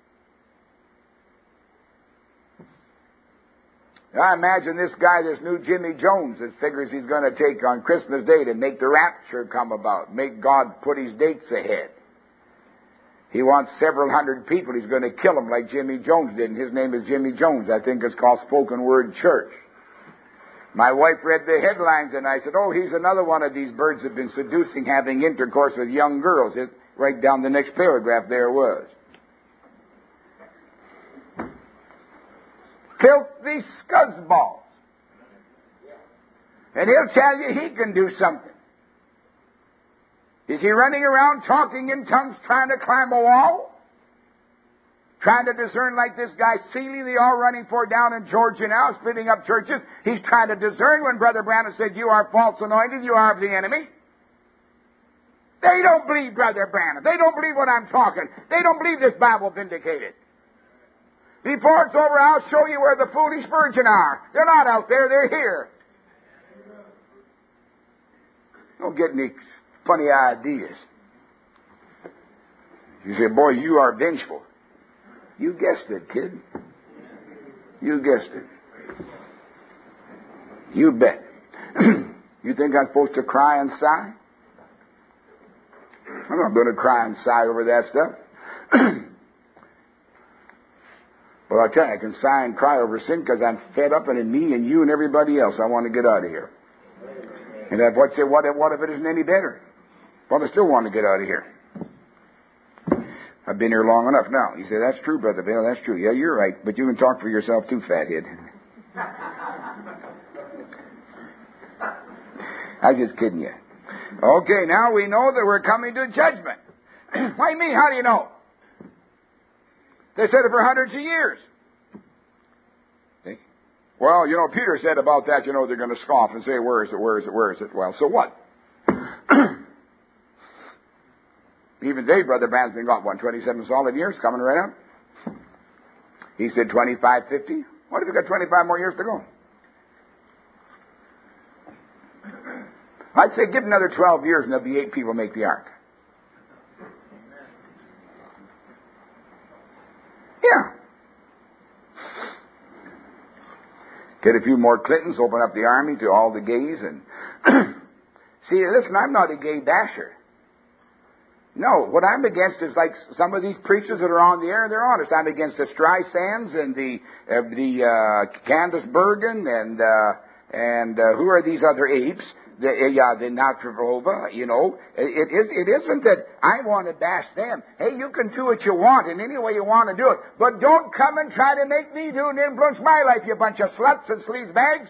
I imagine this guy, this new Jimmy Jones, that figures he's going to take on Christmas Day to make the rapture come about, make God put his dates ahead. He wants several hundred people. He's going to kill them like Jimmy Jones did, and his name is Jimmy Jones. I think it's called Spoken Word Church. My wife read the headlines, and I said, oh, he's another one of these birds that have been seducing, having intercourse with young girls. It, right down the next paragraph there was. Filthy scuzzballs. And he'll tell you he can do something. Is he running around talking in tongues trying to climb a wall? Trying to discern like this guy Seeley they all running for down in Georgia now, splitting up churches. He's trying to discern when Brother Branham said, you are false anointed, you are of the enemy. They don't believe Brother Branham. They don't believe what I'm talking. They don't believe this Bible vindicated. Before it's over, I'll show you where the foolish virgin are. They're not out there, they're here. Don't get any funny ideas. You say, boy, you are vengeful. You guessed it, kid. You guessed it. You bet. You think I'm supposed to cry and sigh? I'm not going to cry and sigh over that stuff. Well, I'll tell you, I can sigh and cry over sin because I'm fed up, and in me and you and everybody else, I want to get out of here. And I'd say, what if, what if it isn't any better? Well, I still want to get out of here. I've been here long enough now. He said, that's true, Brother Bill, that's true. Yeah, you're right, but you can talk for yourself too, fathead. I was just kidding you. Okay, now we know that we're coming to judgment. Why me? How do you know? They said it for hundreds of years. See? Well, you know, Peter said about that, you know, they're going to scoff and say, where is it, where is it, where is it? Well, so what? Even today, Brother Branham's been got, what, twenty-seven solid years coming right up? He said twenty-five, fifty. What if we got twenty-five more years to go? I'd say give another twelve years and there'll be eight people make the ark. Yeah. Get a few more Clintons, open up the army to all the gays. And see, listen, I'm not a gay basher. No, what I'm against is like some of these preachers that are on the air, they're honest. I'm against the Strysands and the uh, the uh, Candace Bergen and uh, and uh, who are these other apes? The uh, yeah, the Natrivova. You know, it, it is it isn't that I want to bash them. Hey, you can do what you want in any way you want to do it, but don't come and try to make me do and influence my life, you bunch of sluts and sleazebags.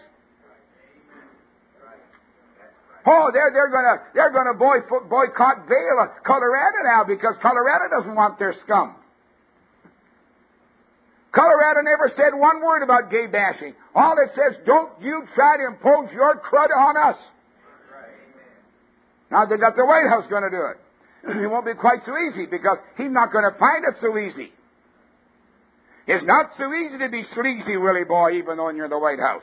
Oh, they're they're gonna they're gonna boy, boycott Vail, Colorado now because Colorado doesn't want their scum. Colorado never said one word about gay bashing. All it says, don't you try to impose your crud on us. Now they got the White House going to do it. It won't be quite so easy because he's not going to find it so easy. It's not so easy to be sleazy, Willie boy, even though you're in the White House.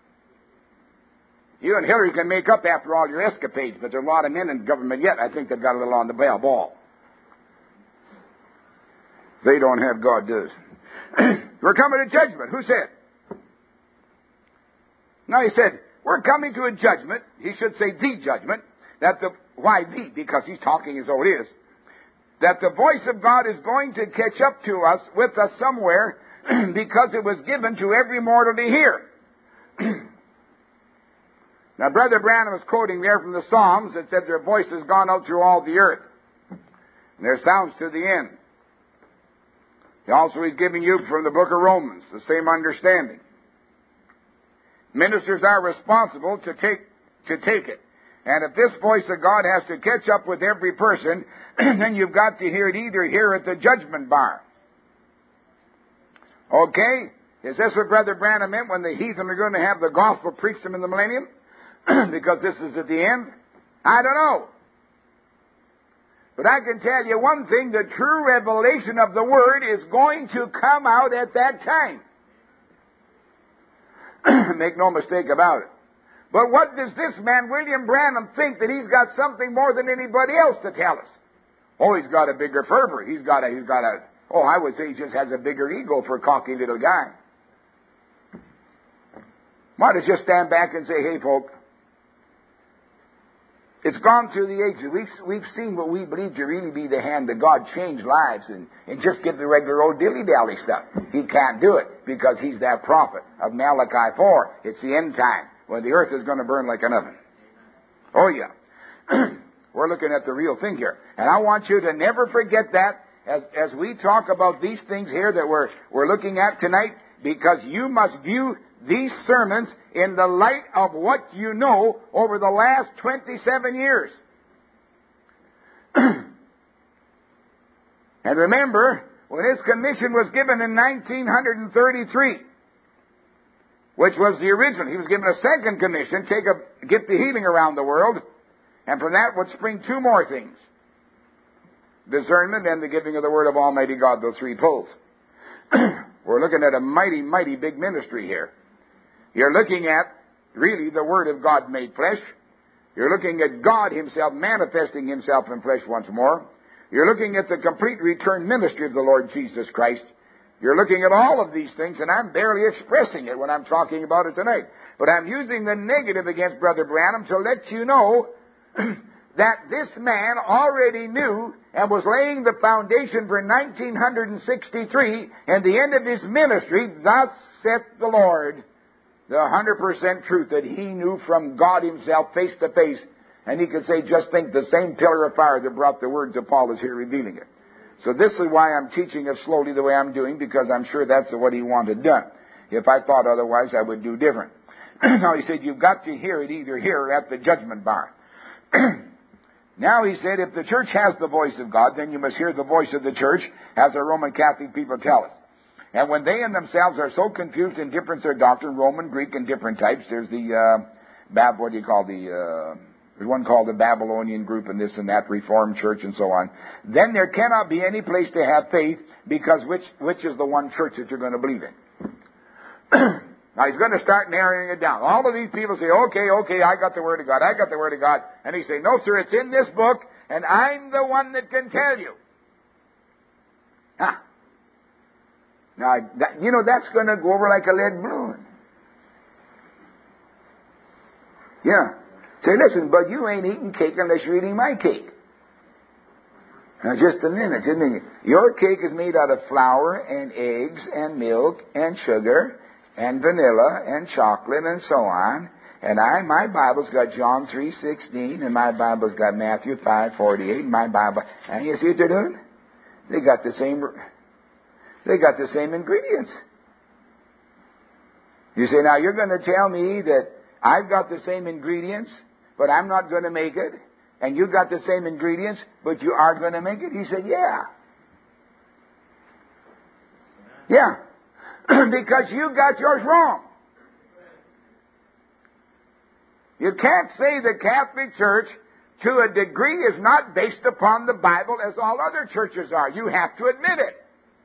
You and Hillary can make up after all your escapades, but there are a lot of men in government yet. I think they've got a little on the ball. They don't have God does. We're coming to judgment. Who said? Now he said, we're coming to a judgment. He should say the judgment. That the why the? Because he's talking as though it is. That the voice of God is going to catch up to us, with us somewhere, because it was given to every mortal to hear. Now, Brother Branham was quoting there from the Psalms that said, their voice has gone out through all the earth. And their sounds to the end. He also is giving you from the book of Romans the same understanding. Ministers are responsible to take to take it. And if this voice of God has to catch up with every person, then you've got to hear it either here at the judgment bar. Okay? Is this what Brother Branham meant when the heathen are going to have the gospel preached to them in the millennium? Because this is at the end? I don't know. But I can tell you one thing, the true revelation of the Word is going to come out at that time. Make no mistake about it. But what does this man, William Branham, think that he's got something more than anybody else to tell us? Oh, he's got a bigger fervor. He's got a, he's got a, oh, I would say he just has a bigger ego for a cocky little guy. Why don't you just stand back and say, hey, folk, it's gone through the ages. We've, we've seen what we believe to really be the hand of God change lives and, and just give the regular old dilly-dally stuff. He can't do it because he's that prophet of Malachi four. It's the end time when the earth is going to burn like an oven. Oh, yeah. We're looking at the real thing here. And I want you to never forget that as, as we talk about these things here that we're, we're looking at tonight, because you must view these sermons in the light of what you know over the last twenty-seven years. And remember, when his commission was given in nineteen thirty-three, which was the original, he was given a second commission, take a, get the healing around the world, and from that would spring two more things. Discernment and the giving of the word of Almighty God, those three poles. We're looking at a mighty, mighty big ministry here. You're looking at, really, the Word of God made flesh. You're looking at God Himself manifesting Himself in flesh once more. You're looking at the complete return ministry of the Lord Jesus Christ. You're looking at all of these things, and I'm barely expressing it when I'm talking about it tonight. But I'm using the negative against Brother Branham to let you know that this man already knew and was laying the foundation for nineteen sixty-three, and the end of his ministry, thus saith the Lord. The one hundred percent truth that he knew from God Himself face to face. And he could say, just think, the same pillar of fire that brought the word to Paul is here revealing it. So this is why I'm teaching it slowly the way I'm doing, because I'm sure that's what he wanted done. If I thought otherwise, I would do different. Now he said, you've got to hear it either here or at the judgment bar. Now he said, if the church has the voice of God, then you must hear the voice of the church, as the Roman Catholic people tell us. And when they in themselves are so confused in difference their doctrine, Roman, Greek, and different types, there's the, uh, Bab, what do you call the, uh, there's one called the Babylonian group and this and that, Reformed Church and so on. Then there cannot be any place to have faith, because which, which is the one church that you're going to believe in? Now he's going to start narrowing it down. All of these people say, okay, okay, I got the Word of God, I got the Word of God. And he say, no sir, it's in this book, and I'm the one that can tell you. Huh? Now, that, you know, that's going to go over like a lead balloon. Yeah. Say, listen, but you ain't eating cake unless you're eating my cake. Now, just a minute, just a minute. Your cake is made out of flour and eggs and milk and sugar and vanilla and chocolate and so on. And I, my Bible's got John three sixteen, and my Bible's got Matthew five forty-eight, and my Bible. And you see what they're doing? They got the same... They got the same ingredients. You say, now you're going to tell me that I've got the same ingredients, but I'm not going to make it, and you got the same ingredients, but you are going to make it? He said, yeah. Yeah. Because you got yours wrong. You can't say the Catholic Church, to a degree, is not based upon the Bible as all other churches are. You have to admit it.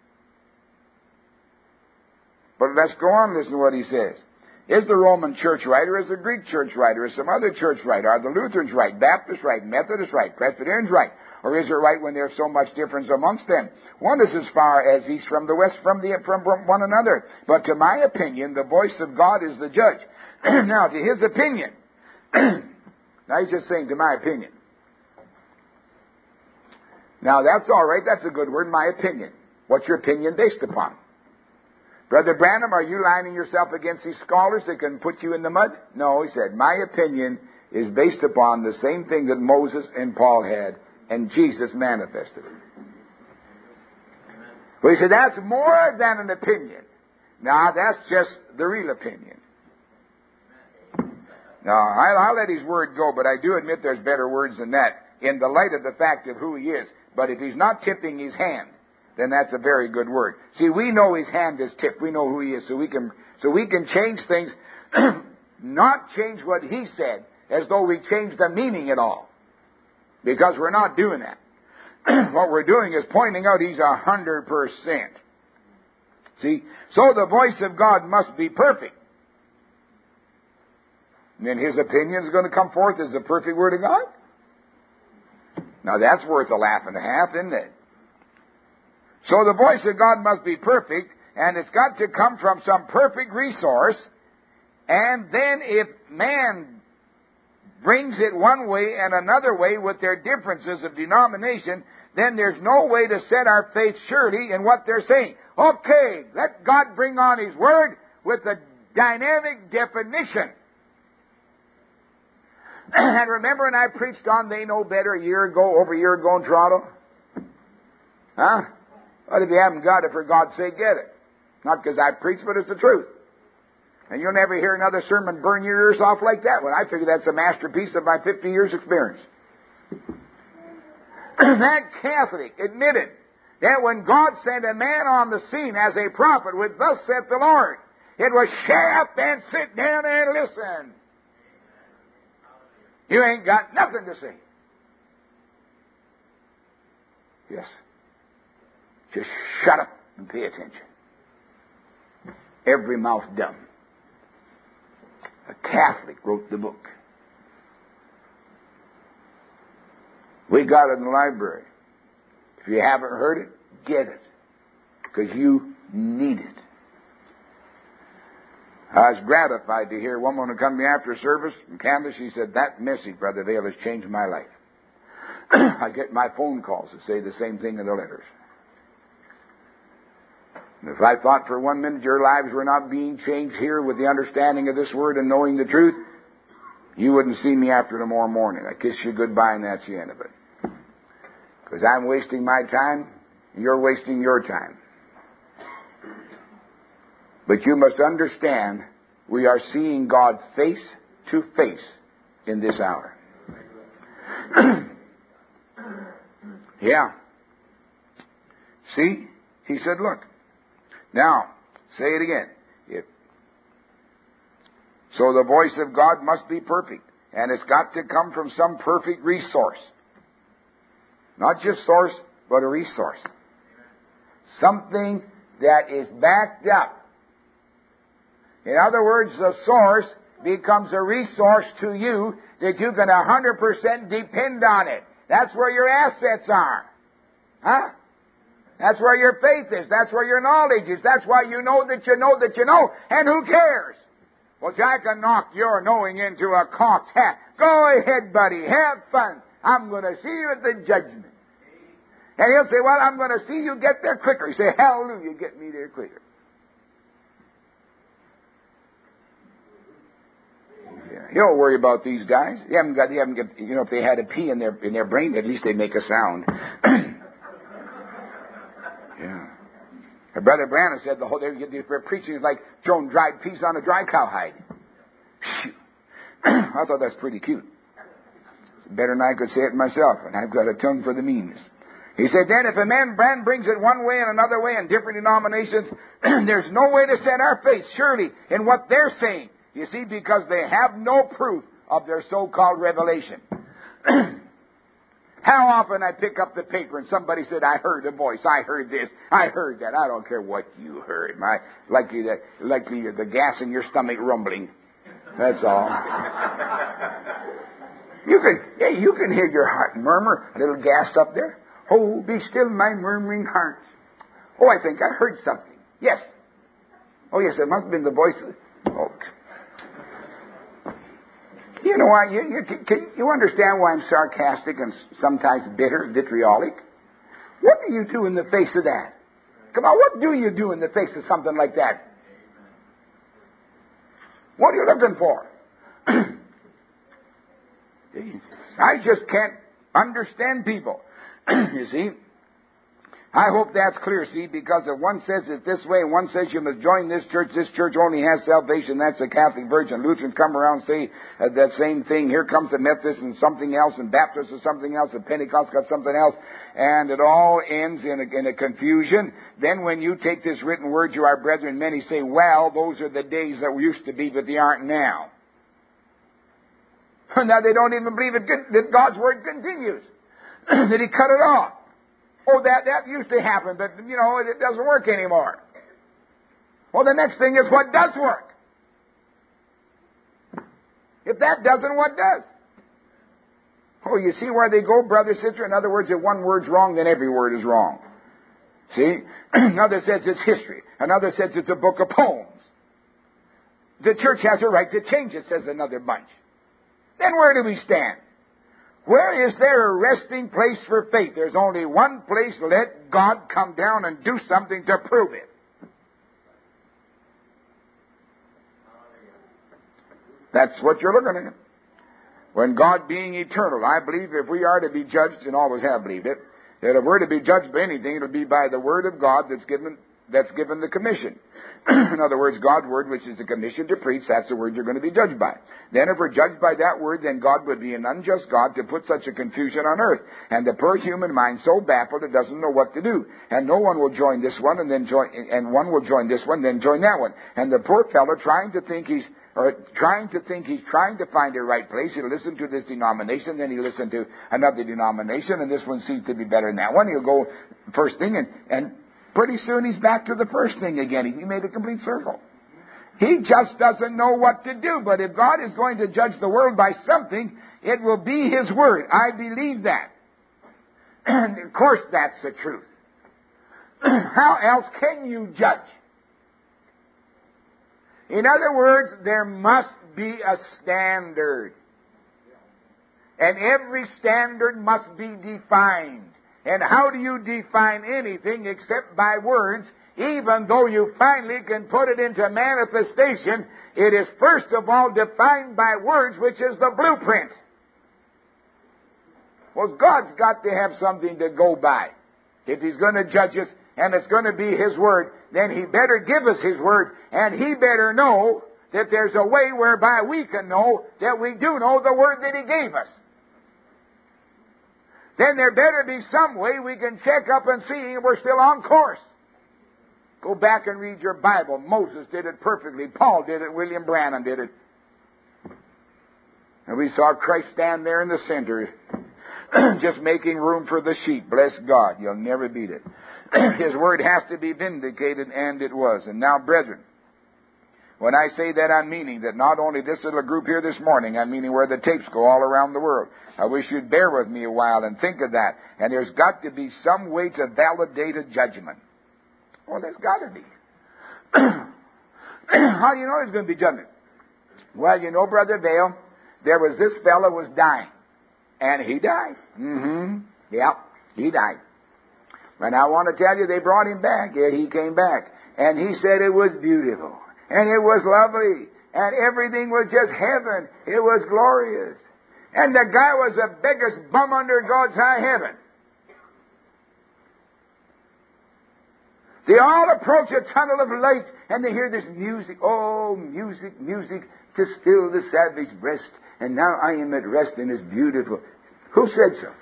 But let's go on, listen to what he says. Is the Roman Church right, or is the Greek Church right, or is some other church right? Are the Lutherans right, Baptists right, Methodists right, Presbyterians right? Or is it right when there's so much difference amongst them? One is as far as east from the west from, the, from one another. But to my opinion, the voice of God is the judge. Now, to his opinion, now he's just saying to my opinion. Now, that's all right. That's a good word, my opinion. What's your opinion based upon? Brother Branham, are you lining yourself against these scholars that can put you in the mud? No, he said, my opinion is based upon the same thing that Moses and Paul had, and Jesus manifested it. Well, he said, that's more than an opinion. Now, that's just the real opinion. Now, I'll, I'll let his word go, but I do admit there's better words than that in the light of the fact of who he is. But if he's not tipping his hand, then that's a very good word. See, we know his hand is tipped. We know who he is, so we can so we can change things, not change what he said, as though we changed the meaning at all. Because we're not doing that. What we're doing is pointing out he's a hundred percent. See? So the voice of God must be perfect. And then his opinion is going to come forth as the perfect word of God? Now that's worth a laugh and a half, isn't it? So the voice of God must be perfect, and it's got to come from some perfect resource. And then if man brings it one way and another way with their differences of denomination, then there's no way to set our faith surely in what they're saying. Okay, let God bring on His Word with a dynamic definition. And remember when I preached on They Know Better a year ago, over a year ago in Toronto? Huh? But if you haven't got it, for God's sake, get it. Not because I preach, but it's the truth. And you'll never hear another sermon burn your ears off like that one. I figure that's a masterpiece of my fifty years' experience. That Catholic admitted that when God sent a man on the scene as a prophet with "Thus saith the Lord," it was shut up and sit down and listen. You ain't got nothing to say. Yes. Just shut up and pay attention. Every mouth dumb. A Catholic wrote the book. We got it in the library. If you haven't heard it, get it. Because you need it. I was gratified to hear one woman come to me after service from Canada. She said, that message, Brother Vail, has changed my life. I get my phone calls that say the same thing in the letters. And if I thought for one minute your lives were not being changed here with the understanding of this word and knowing the truth, you wouldn't see me after tomorrow morning. I kiss you goodbye and that's the end of it. Because I'm wasting my time, you're wasting your time. But you must understand, we are seeing God face to face in this hour. Yeah. See? He said, look. Now, say it again. If, so the voice of God must be perfect. And it's got to come from some perfect resource. Not just source, but a resource. Something that is backed up. In other words, the source becomes a resource to you that you can one hundred percent depend on it. That's where your assets are. Huh? That's where your faith is. That's where your knowledge is. That's why you know that you know that you know. And who cares? Well, I can knock your knowing into a cocked hat. Go ahead, buddy. Have fun. I'm going to see you at the judgment. And he'll say, well, I'm going to see you get there quicker. You say, hallelujah, get me there quicker. Yeah. You don't worry about these guys. You haven't got, you haven't got, you know, if they had a pea in their, in their brain, at least they'd make a sound. Yeah. And Brother Branham said the whole, they're, they're preaching is like throwing dried peas on a dry cowhide. I thought that's pretty cute. It's better than I could say it myself, and I've got a tongue for the meanness. He said, then if a man brand brings it one way and another way in different denominations, there's no way to set our faith, surely, in what they're saying. You see, because they have no proof of their so-called revelation. How often I pick up the paper and somebody said, I heard a voice, I heard this, I heard that. I don't care what you heard. My, likely the, likely the gas in your stomach rumbling. That's all. You can, yeah, you can hear your heart murmur, a little gas up there. Oh, be still my murmuring heart. Oh, I think I heard something. Yes. Oh, yes, it must have been the voice of... Oh. You know why? You, you, can you understand why I'm sarcastic and sometimes bitter, vitriolic? What do you do in the face of that? Come on, what do you do in the face of something like that? What are you looking for? I just can't understand people. You see? I hope that's clear, see, because if one says it this way, one says you must join this church, this church only has salvation, that's the Catholic Virgin. Lutherans come around and say uh, that same thing. Here comes the Methodist and something else, and Baptist or something else, and Pentecost got something else, and it all ends in a, in a confusion. Then when you take this written word, you are brethren, many say, well, those are the days that used to be, but they aren't now. Now they don't even believe it, that God's word continues, that He cut it off. Oh, that, that used to happen, but, you know, it doesn't work anymore. Well, the next thing is what does work. If that doesn't, what does? Oh, you see where they go, brother, sister? In other words, if one word's wrong, then every word is wrong. See? Another says it's history. Another says it's a book of poems. The church has a right to change it, says another bunch. Then where do we stand? Where is there a resting place for faith? There's only one place. Let God come down and do something to prove it. That's what you're looking at. When God being eternal, I believe if we are to be judged, and always have believed it, that if we're to be judged by anything, it'll be by the Word of God that's given that's given the commission. In other words, God's Word, which is the commission to preach, that's the word you're going to be judged by. Then if we're judged by that Word, then God would be an unjust God to put such a confusion on earth. And the poor human mind so baffled it doesn't know what to do. And no one will join this one, and then join, and one will join this one, then join that one. And the poor fellow trying to think he's or trying to think he's trying to find a right place. He'll listen to this denomination, then he'll listen to another denomination, and this one seems to be better than that one. He'll go first thing, and, and pretty soon he's back to the first thing again. He made a complete circle. He just doesn't know what to do. But if God is going to judge the world by something, it will be His Word. I believe that. And of course that's the truth. How else can you judge? In other words, there must be a standard. And every standard must be defined. And how do you define anything except by words? Even though you finally can put it into manifestation, it is first of all defined by words, which is the blueprint. Well, God's got to have something to go by. If He's going to judge us, and it's going to be His Word, then He better give us His Word, and He better know that there's a way whereby we can know that we do know the Word that He gave us. Then there better be some way we can check up and see if we're still on course. Go back and read your Bible. Moses did it perfectly. Paul did it. William Branham did it. And we saw Christ stand there in the center, just making room for the sheep. Bless God. You'll never beat it. His Word has to be vindicated, and it was. And now, brethren, when I say that, I'm meaning that not only this little group here this morning, I'm meaning where the tapes go all around the world. I wish you'd bear with me a while and think of that. And there's got to be some way to validate a judgment. Well, there's got to be. How do you know there's going to be judgment? Well, you know, Brother Vail, there was this fellow was dying. And he died. Mm-hmm. Yeah, he died. And I want to tell you, they brought him back. Yeah, he came back. And he said it was beautiful. And it was lovely. And everything was just heaven. It was glorious. And the guy was the biggest bum under God's high heaven. They all approach a tunnel of light, and they hear this music. Oh, music, music, to still the savage breast. And now I am at rest, and it's beautiful. Who said so?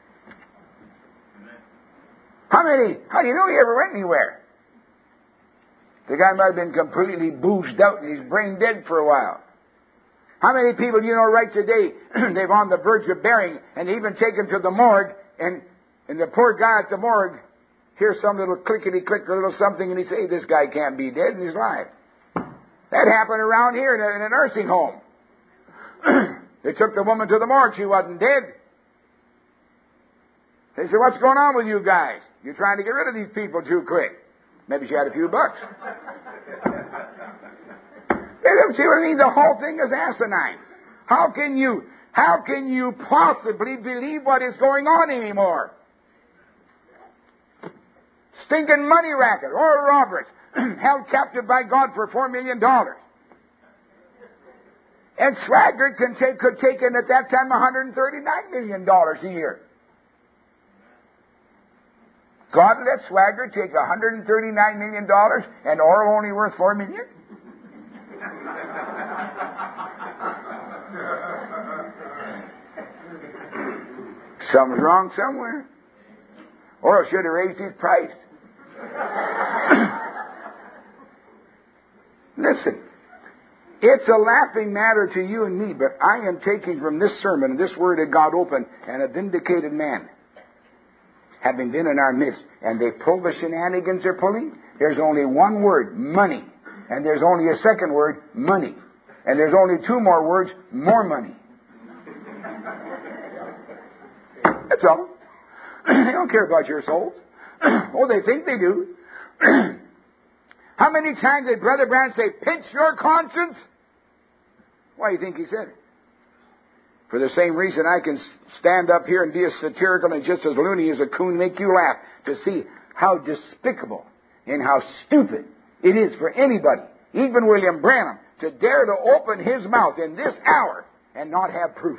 How many? How do you know he ever went anywhere? The guy might have been completely boozed out and he's brain dead for a while. How many people do you know right today, they're on the verge of burying, and they even take him to the morgue, and, and the poor guy at the morgue hears some little clickety-click or little something, and he says, hey, this guy can't be dead, and he's alive. That happened around here in a, in a nursing home. They took the woman to the morgue. She wasn't dead. They said, what's going on with you guys? You're trying to get rid of these people too quick. Maybe she had a few bucks. They don't see what I mean. The whole thing is asinine. How can you, how can you possibly believe what is going on anymore? stinking money racket, Oral Roberts, held captive by God for four million dollars. And Swaggart can take, could take in at that time one hundred thirty-nine million dollars a year. God let Swaggart take one hundred thirty-nine million dollars and Oral only worth four million dollars? Something's wrong somewhere. Oral should have raised his price. Listen, it's a laughing matter to you and me, but I am taking from this sermon, this word of God open, and a vindicated man having been in our midst, and they pull the shenanigans they're pulling. There's only one word, money. And there's only a second word, money. And there's only two more words, more money. That's all. They don't care about your souls. Oh, they think they do. How many times did Brother Branham say, pinch your conscience? Why do you think he said it? For the same reason I can stand up here and be as satirical and just as loony as a coon, make you laugh, to see how despicable and how stupid it is for anybody, even William Branham, to dare to open his mouth in this hour and not have proof.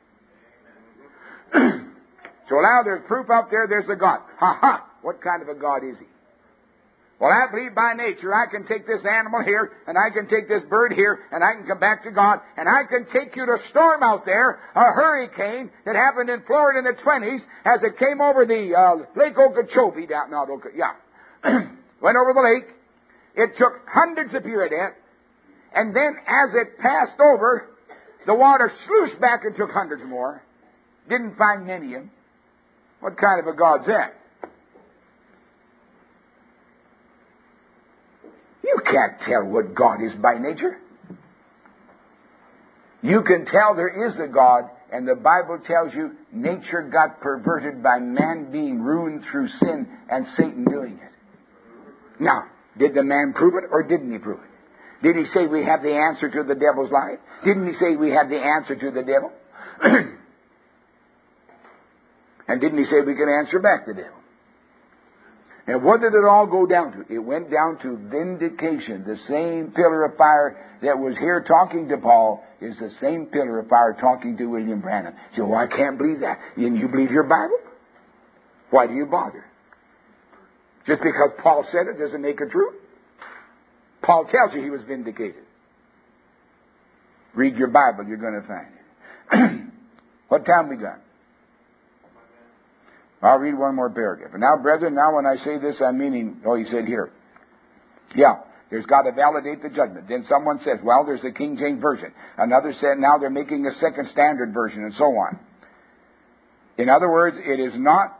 So now there's proof out there, there's a God. Ha ha! What kind of a God is he? Well, I believe by nature I can take this animal here, and I can take this bird here, and I can come back to God, and I can take you to a storm out there, a hurricane that happened in Florida in the twenties as it came over the uh, Lake Okeechobee, down, not Okeechobee, yeah, went over the lake. It took hundreds of people dead, and then as it passed over, the water sluiced back and took hundreds more. Didn't find many of them. What kind of a God's that? You can't tell what God is by nature. You can tell there is a God, and the Bible tells you nature got perverted by man being ruined through sin and Satan doing it. Now, did the man prove it or didn't he prove it? Did he say we have the answer to the devil's lie? Didn't he say we have the answer to the devil? And didn't he say we can answer back the devil? And what did it all go down to? It went down to vindication. The same pillar of fire that was here talking to Paul is the same pillar of fire talking to William Branham. So, well, I can't believe that. And you believe your Bible? Why do you bother? Just because Paul said it doesn't make it true? Paul tells you he was vindicated. Read your Bible, you're going to find it. What time we got? I'll read one more paragraph. And now, brethren, now when I say this, I'm meaning, oh, he said here. Yeah, there's got to validate the judgment. Then someone says, well, there's the King James Version. Another said, now they're making a second standard version, and so on. In other words, it is not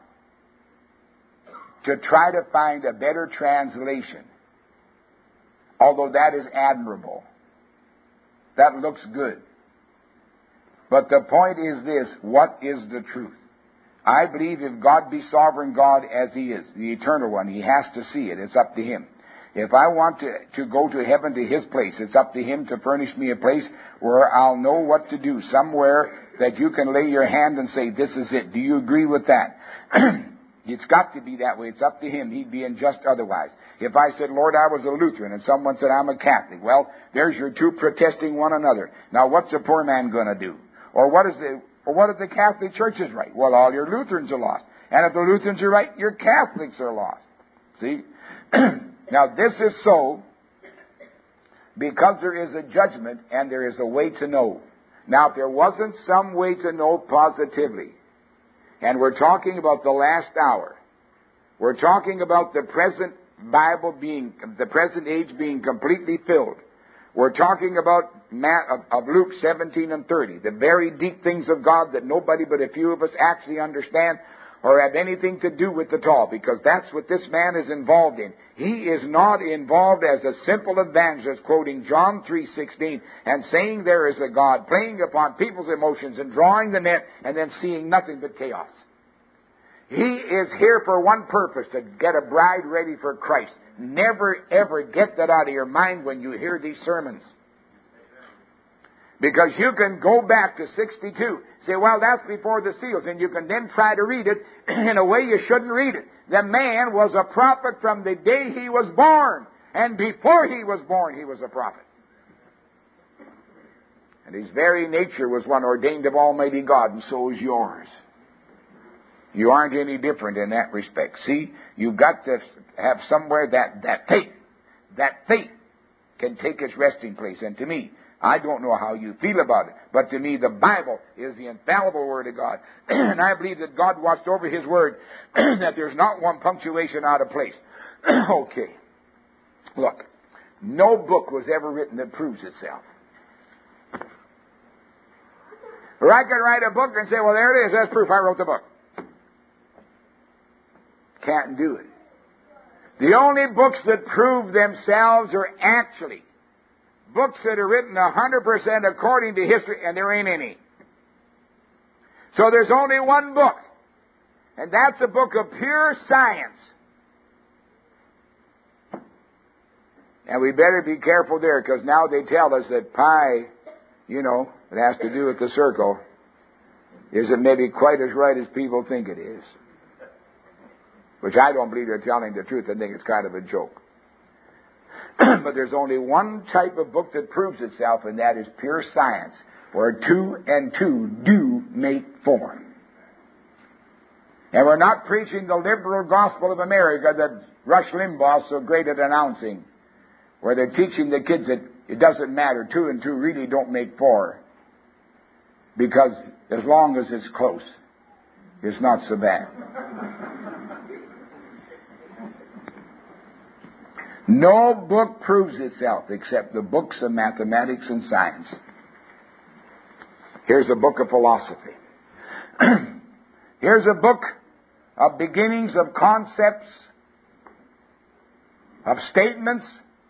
to try to find a better translation, although that is admirable. That looks good. But the point is this, what is the truth? I believe if God be sovereign God as He is, the eternal one, He has to see it. It's up to Him. If I want to, to go to heaven to His place, it's up to Him to furnish me a place where I'll know what to do. Somewhere that you can lay your hand and say, this is it. Do you agree with that? It's got to be that way. It's up to Him. He'd be unjust otherwise. If I said, Lord, I was a Lutheran, and someone said, I'm a Catholic, well, there's your two protesting one another. Now, what's a poor man going to do? Or what is the... Or what if the Catholic Church is right? Well, all your Lutherans are lost. And if the Lutherans are right, your Catholics are lost. See? Now, this is so because there is a judgment and there is a way to know. Now, if there wasn't some way to know positively, and we're talking about the last hour, we're talking about the present Bible being, the present age being completely filled. We're talking about of Luke seventeen and thirty, the very deep things of God that nobody but a few of us actually understand or have anything to do with at all, because that's what this man is involved in. He is not involved as a simple evangelist quoting John three sixteen and saying there is a God, playing upon people's emotions and drawing the net and then seeing nothing but chaos. He is here for one purpose, to get a bride ready for Christ. Never, ever get that out of your mind when you hear these sermons. Because you can go back to sixty-two. Say, well, that's before the seals. And you can then try to read it in a way you shouldn't read it. The man was a prophet from the day he was born. And before he was born, he was a prophet. And his very nature was one ordained of Almighty God, and so is yours. You aren't any different in that respect. See, you've got to have somewhere that, that faith, that faith can take its resting place. And to me, I don't know how you feel about it, but to me the Bible is the infallible Word of God. And I believe that God watched over His Word, that there's not one punctuation out of place. Okay. Look, no book was ever written that proves itself. Or I could write a book and say, well, there it is, that's proof I wrote the book. Can't do it. The only books that prove themselves are actually books that are written one hundred percent according to history, and there ain't any. So there's only one book, and that's a book of pure science. And we better be careful there, because now they tell us that pi, you know, it has to do with the circle, isn't maybe quite as right as people think it is. Which I don't believe they're telling the truth. I think it's kind of a joke. But there's only one type of book that proves itself, and that is pure science, where two and two do make four. And we're not preaching the liberal gospel of America that Rush Limbaugh is so great at announcing, where they're teaching the kids that it doesn't matter, two and two really don't make four, because as long as it's close, it's not so bad. No book proves itself except the books of mathematics and science. Here's a book of philosophy. Here's a book of beginnings of concepts, of statements.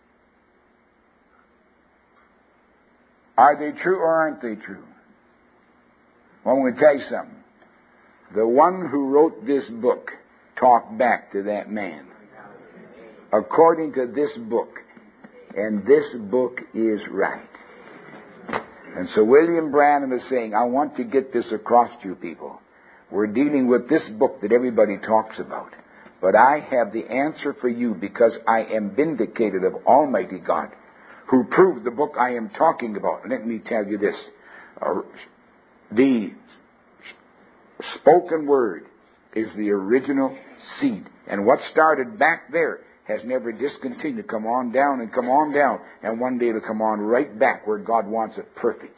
Are they true or aren't they true? Well, I'm going to tell you something. The one who wrote this book talked back to that man, according to this book. And this book is right. And so William Branham is saying, I want to get this across to you people. We're dealing with this book that everybody talks about. But I have the answer for you, because I am vindicated of Almighty God, who proved the book I am talking about. And let me tell you this. Uh, the spoken word is the original seed. And what started back there has never discontinued to come on down and come on down. And one day it'll come on right back where God wants it perfect.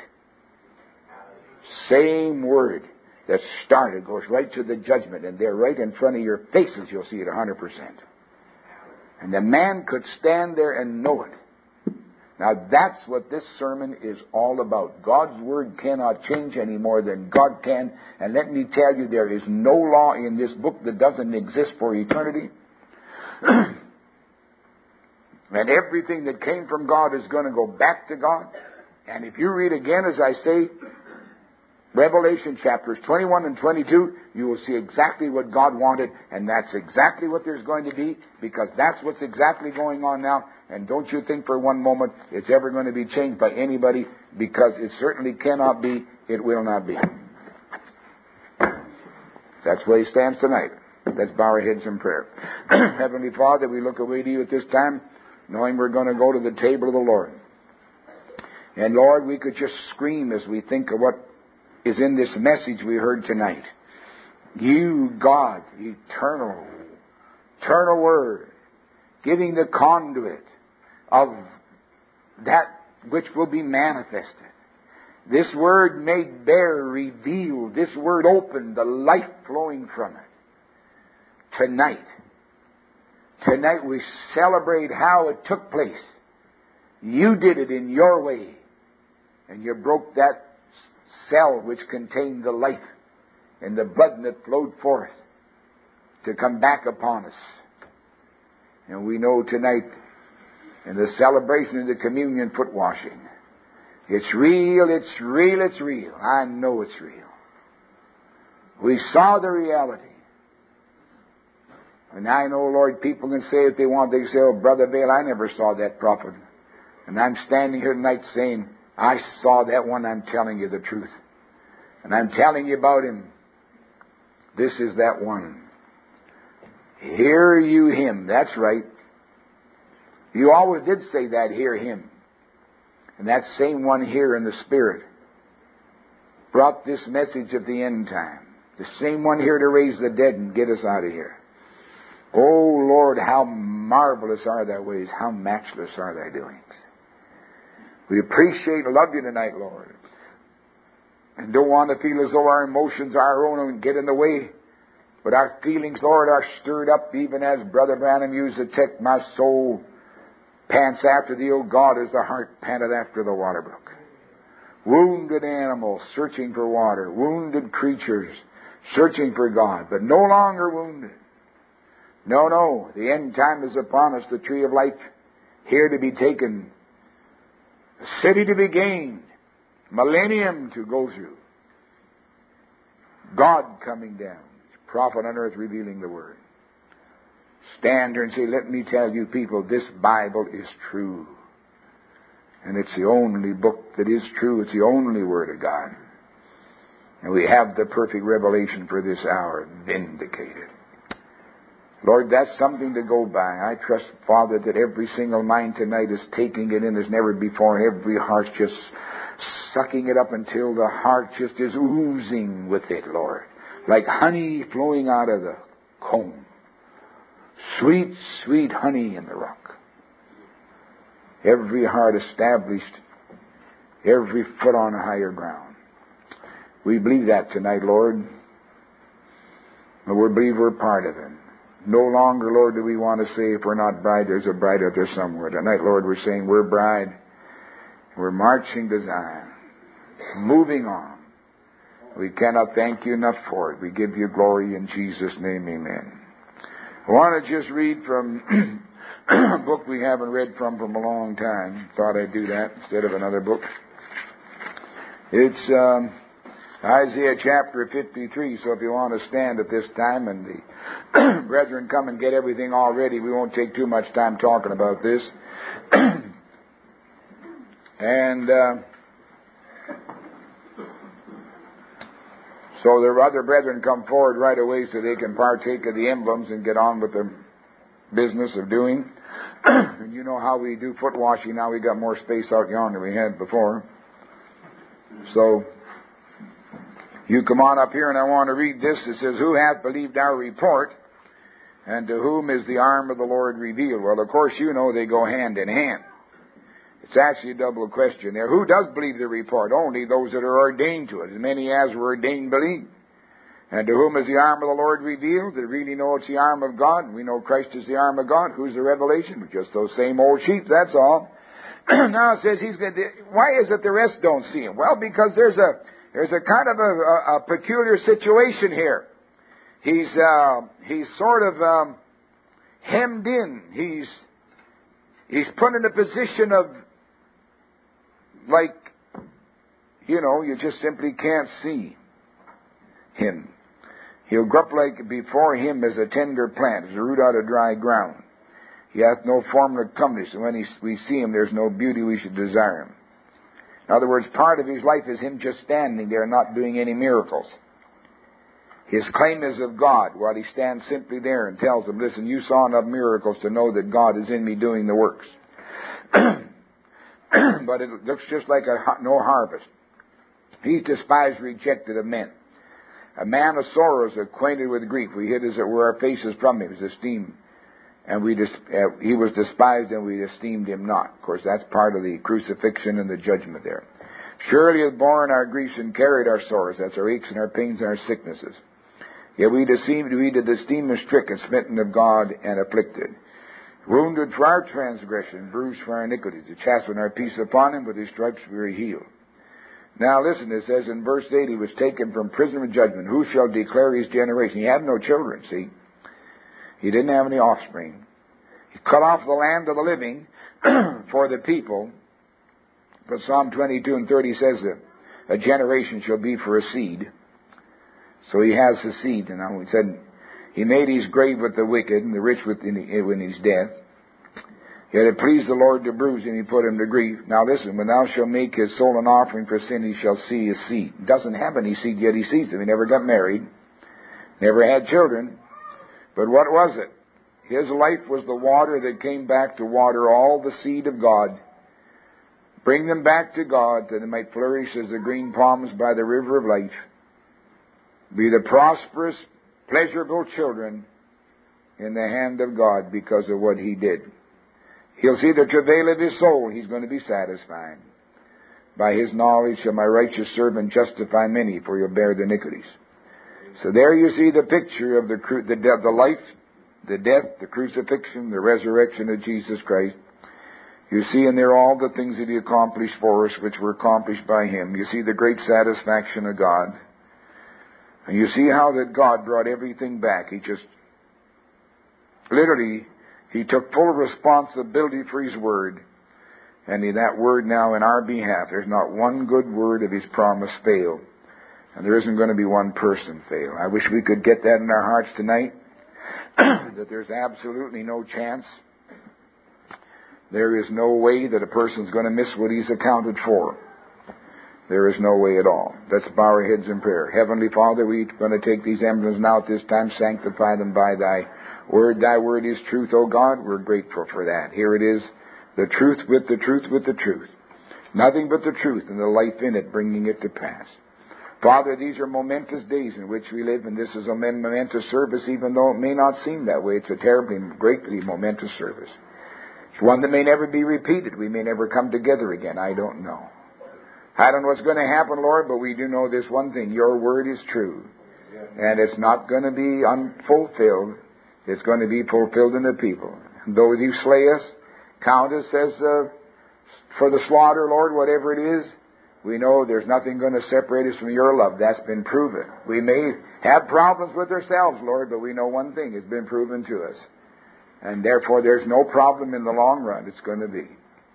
Same word that started goes right to the judgment. And there right in front of your faces you'll see it one hundred percent. And the man could stand there and know it. Now that's what this sermon is all about. God's Word cannot change any more than God can. And let me tell you, there is no law in this book that doesn't exist for eternity. And everything that came from God is going to go back to God. And if you read again, as I say, Revelation chapters twenty-one and twenty-two, you will see exactly what God wanted, and that's exactly what there's going to be, because that's what's exactly going on now. And don't you think for one moment it's ever going to be changed by anybody, because it certainly cannot be, it will not be. That's where he stands tonight. Let's bow our heads in prayer. Heavenly Father, we look away to you at this time, knowing we're going to go to the table of the Lord. And Lord, we could just scream as we think of what is in this message we heard tonight. You, God, eternal, eternal Word, giving the conduit of that which will be manifested. This Word made bare, revealed. This Word opened, the life flowing from it. Tonight, tonight we celebrate how it took place. You did it in your way, and you broke that cell which contained the life and the blood that flowed forth to come back upon us. And we know tonight, in the celebration of the communion foot washing, it's real, it's real, it's real. I know it's real. We saw the reality. And I know, Lord, people can say if they want, they can say, oh, Brother Vail, I never saw that prophet. And I'm standing here tonight saying, I saw that one. I'm telling you the truth. And I'm telling you about him. This is that one. Hear you him. That's right. You always did say that, hear him. And that same one here in the Spirit brought this message of the end time. The same one here to raise the dead and get us out of here. Oh, Lord, how marvelous are thy ways. How matchless are thy doings. We appreciate and love you tonight, Lord. And don't want to feel as though our emotions are our own and get in the way. But our feelings, Lord, are stirred up, even as Brother Branham used the text, my soul pants after thee, O God, as the heart panteth after the water brook. Wounded animals searching for water. Wounded creatures searching for God, but no longer wounded. No, no, the end time is upon us, the tree of life here to be taken, a city to be gained, millennium to go through, God coming down, prophet on earth revealing the Word. Stand there and say, let me tell you people, this Bible is true. And it's the only book that is true. It's the only Word of God. And we have the perfect revelation for this hour, vindicated. Lord, that's something to go by. I trust, Father, that every single mind tonight is taking it in as never before, and every heart's just sucking it up until the heart just is oozing with it, Lord, like honey flowing out of the comb. Sweet, sweet honey in the rock. Every heart established, every foot on higher ground. We believe that tonight, Lord. And we believe we're part of it. No longer, Lord, do we want to say if we're not bride, there's a bride out there somewhere. Tonight, Lord, we're saying we're bride. We're marching to Zion. Moving on. We cannot thank you enough for it. We give you glory in Jesus' name, amen. I want to just read from a book we haven't read from from a long time. Thought I'd do that instead of another book. It's um, Isaiah chapter fifty-three, so if you want to stand at this time and the brethren come and get everything all ready, we won't take too much time talking about this. and uh, so the other brethren come forward right away so they can partake of the emblems and get on with the business of doing. And you know how we do foot washing now. We got more space out yonder than we had before. So you come on up here, and I want to read this. It says, who hath believed our report, and to whom is the arm of the Lord revealed? Well, of course, you know they go hand in hand. It's actually a double question there. Who does believe the report? Only those that are ordained to it. As many as were ordained believe. And to whom is the arm of the Lord revealed? That really know it's the arm of God. We know Christ is the arm of God. Who's the revelation? Just those same old sheep, that's all. Now it says, he's going to, why is it the rest don't see him? Well, because there's a there's a kind of a, a, a peculiar situation here. He's uh, he's sort of um, hemmed in. He's he's put in a position of, like, you know, you just simply can't see him. He'll grow up like before him as a tender plant, as a root out of dry ground. He hath no form of comeliness, and when he, we see him, there's no beauty we should desire him. In other words, part of his life is him just standing there, not doing any miracles. His claim is of God, while he stands simply there and tells them, listen, you saw enough miracles to know that God is in me doing the works. But it looks just like a no harvest. He's despised, rejected of men. A man of sorrows, acquainted with grief. We hid, as it were, our faces from him, his esteem. And we dis- uh, he was despised, and we esteemed him not. Of course, that's part of the crucifixion and the judgment there. Surely he hath borne our griefs and carried our sorrows. That's our aches and our pains and our sicknesses. Yet we deceived, we did esteem him stricken, smitten of God, and afflicted. Wounded for our transgression, bruised for our iniquities. The chastisement our peace upon him, with his stripes we were healed. Now listen, it says in verse eight, he was taken from prison of judgment. Who shall declare his generation? He had no children, see. He didn't have any offspring. He cut off the land of the living for the people. But Psalm twenty-two and thirty says that a generation shall be for a seed. So he has the seed. And now he said, he made his grave with the wicked and the rich with in his death. Yet it pleased the Lord to bruise him, he put him to grief. Now listen, when thou shalt make his soul an offering for sin, he shall see his seed. He doesn't have any seed, yet he sees him. He never got married, never had children. But what was it? His life was the water that came back to water all the seed of God. Bring them back to God, that they might flourish as the green palms by the river of life. Be the prosperous, pleasurable children in the hand of God because of what he did. He'll see the travail of his soul. He's going to be satisfied. By his knowledge shall my righteous servant justify many, for he'll bear the iniquities. So there you see the picture of the, the, the life, the death, the crucifixion, the resurrection of Jesus Christ. You see in there all the things that he accomplished for us, which were accomplished by him. You see the great satisfaction of God. And you see how that God brought everything back. He just, literally, he took full responsibility for his word. And in that word now in our behalf, there's not one good word of his promise fail. And there isn't going to be one person fail. I wish we could get that in our hearts tonight. That there's absolutely no chance. There is no way that a person's going to miss what he's accounted for. There is no way at all. Let's bow our heads in prayer. Heavenly Father, we're going to take these emblems now at this time, sanctify them by thy word. Thy word is truth, O God. We're grateful for that. Here it is, the truth with the truth with the truth. Nothing but the truth and the life in it, bringing it to pass. Father, these are momentous days in which we live, and this is a momentous service, even though it may not seem that way. It's a terribly, greatly momentous service. It's one that may never be repeated. We may never come together again. I don't know. I don't know what's going to happen, Lord, but we do know this one thing. Your word is true. And it's not going to be unfulfilled. It's going to be fulfilled in the people. And though you slay us, count us as uh, for the slaughter, Lord, whatever it is, we know there's nothing going to separate us from your love. That's been proven. We may have problems with ourselves, Lord, but we know one thing has been proven to us. And therefore there's no problem in the long run. It's going to be.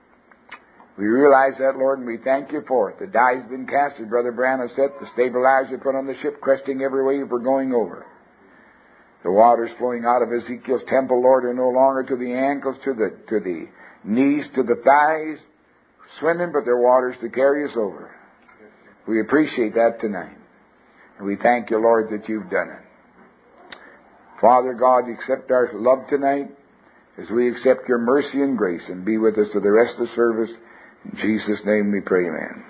We realize that, Lord, and we thank you for it. The die's been cast, as Brother Branham said, the stabilizer put on the ship, cresting every wave we're going over. The waters flowing out of Ezekiel's temple, Lord, are no longer to the ankles, to the to the knees, to the thighs, swimming, but they're waters to carry us over. We appreciate that tonight. And we thank you, Lord, that you've done it. Father God, accept our love tonight as we accept your mercy and grace, and be with us to the rest of the service. In Jesus' name we pray, amen.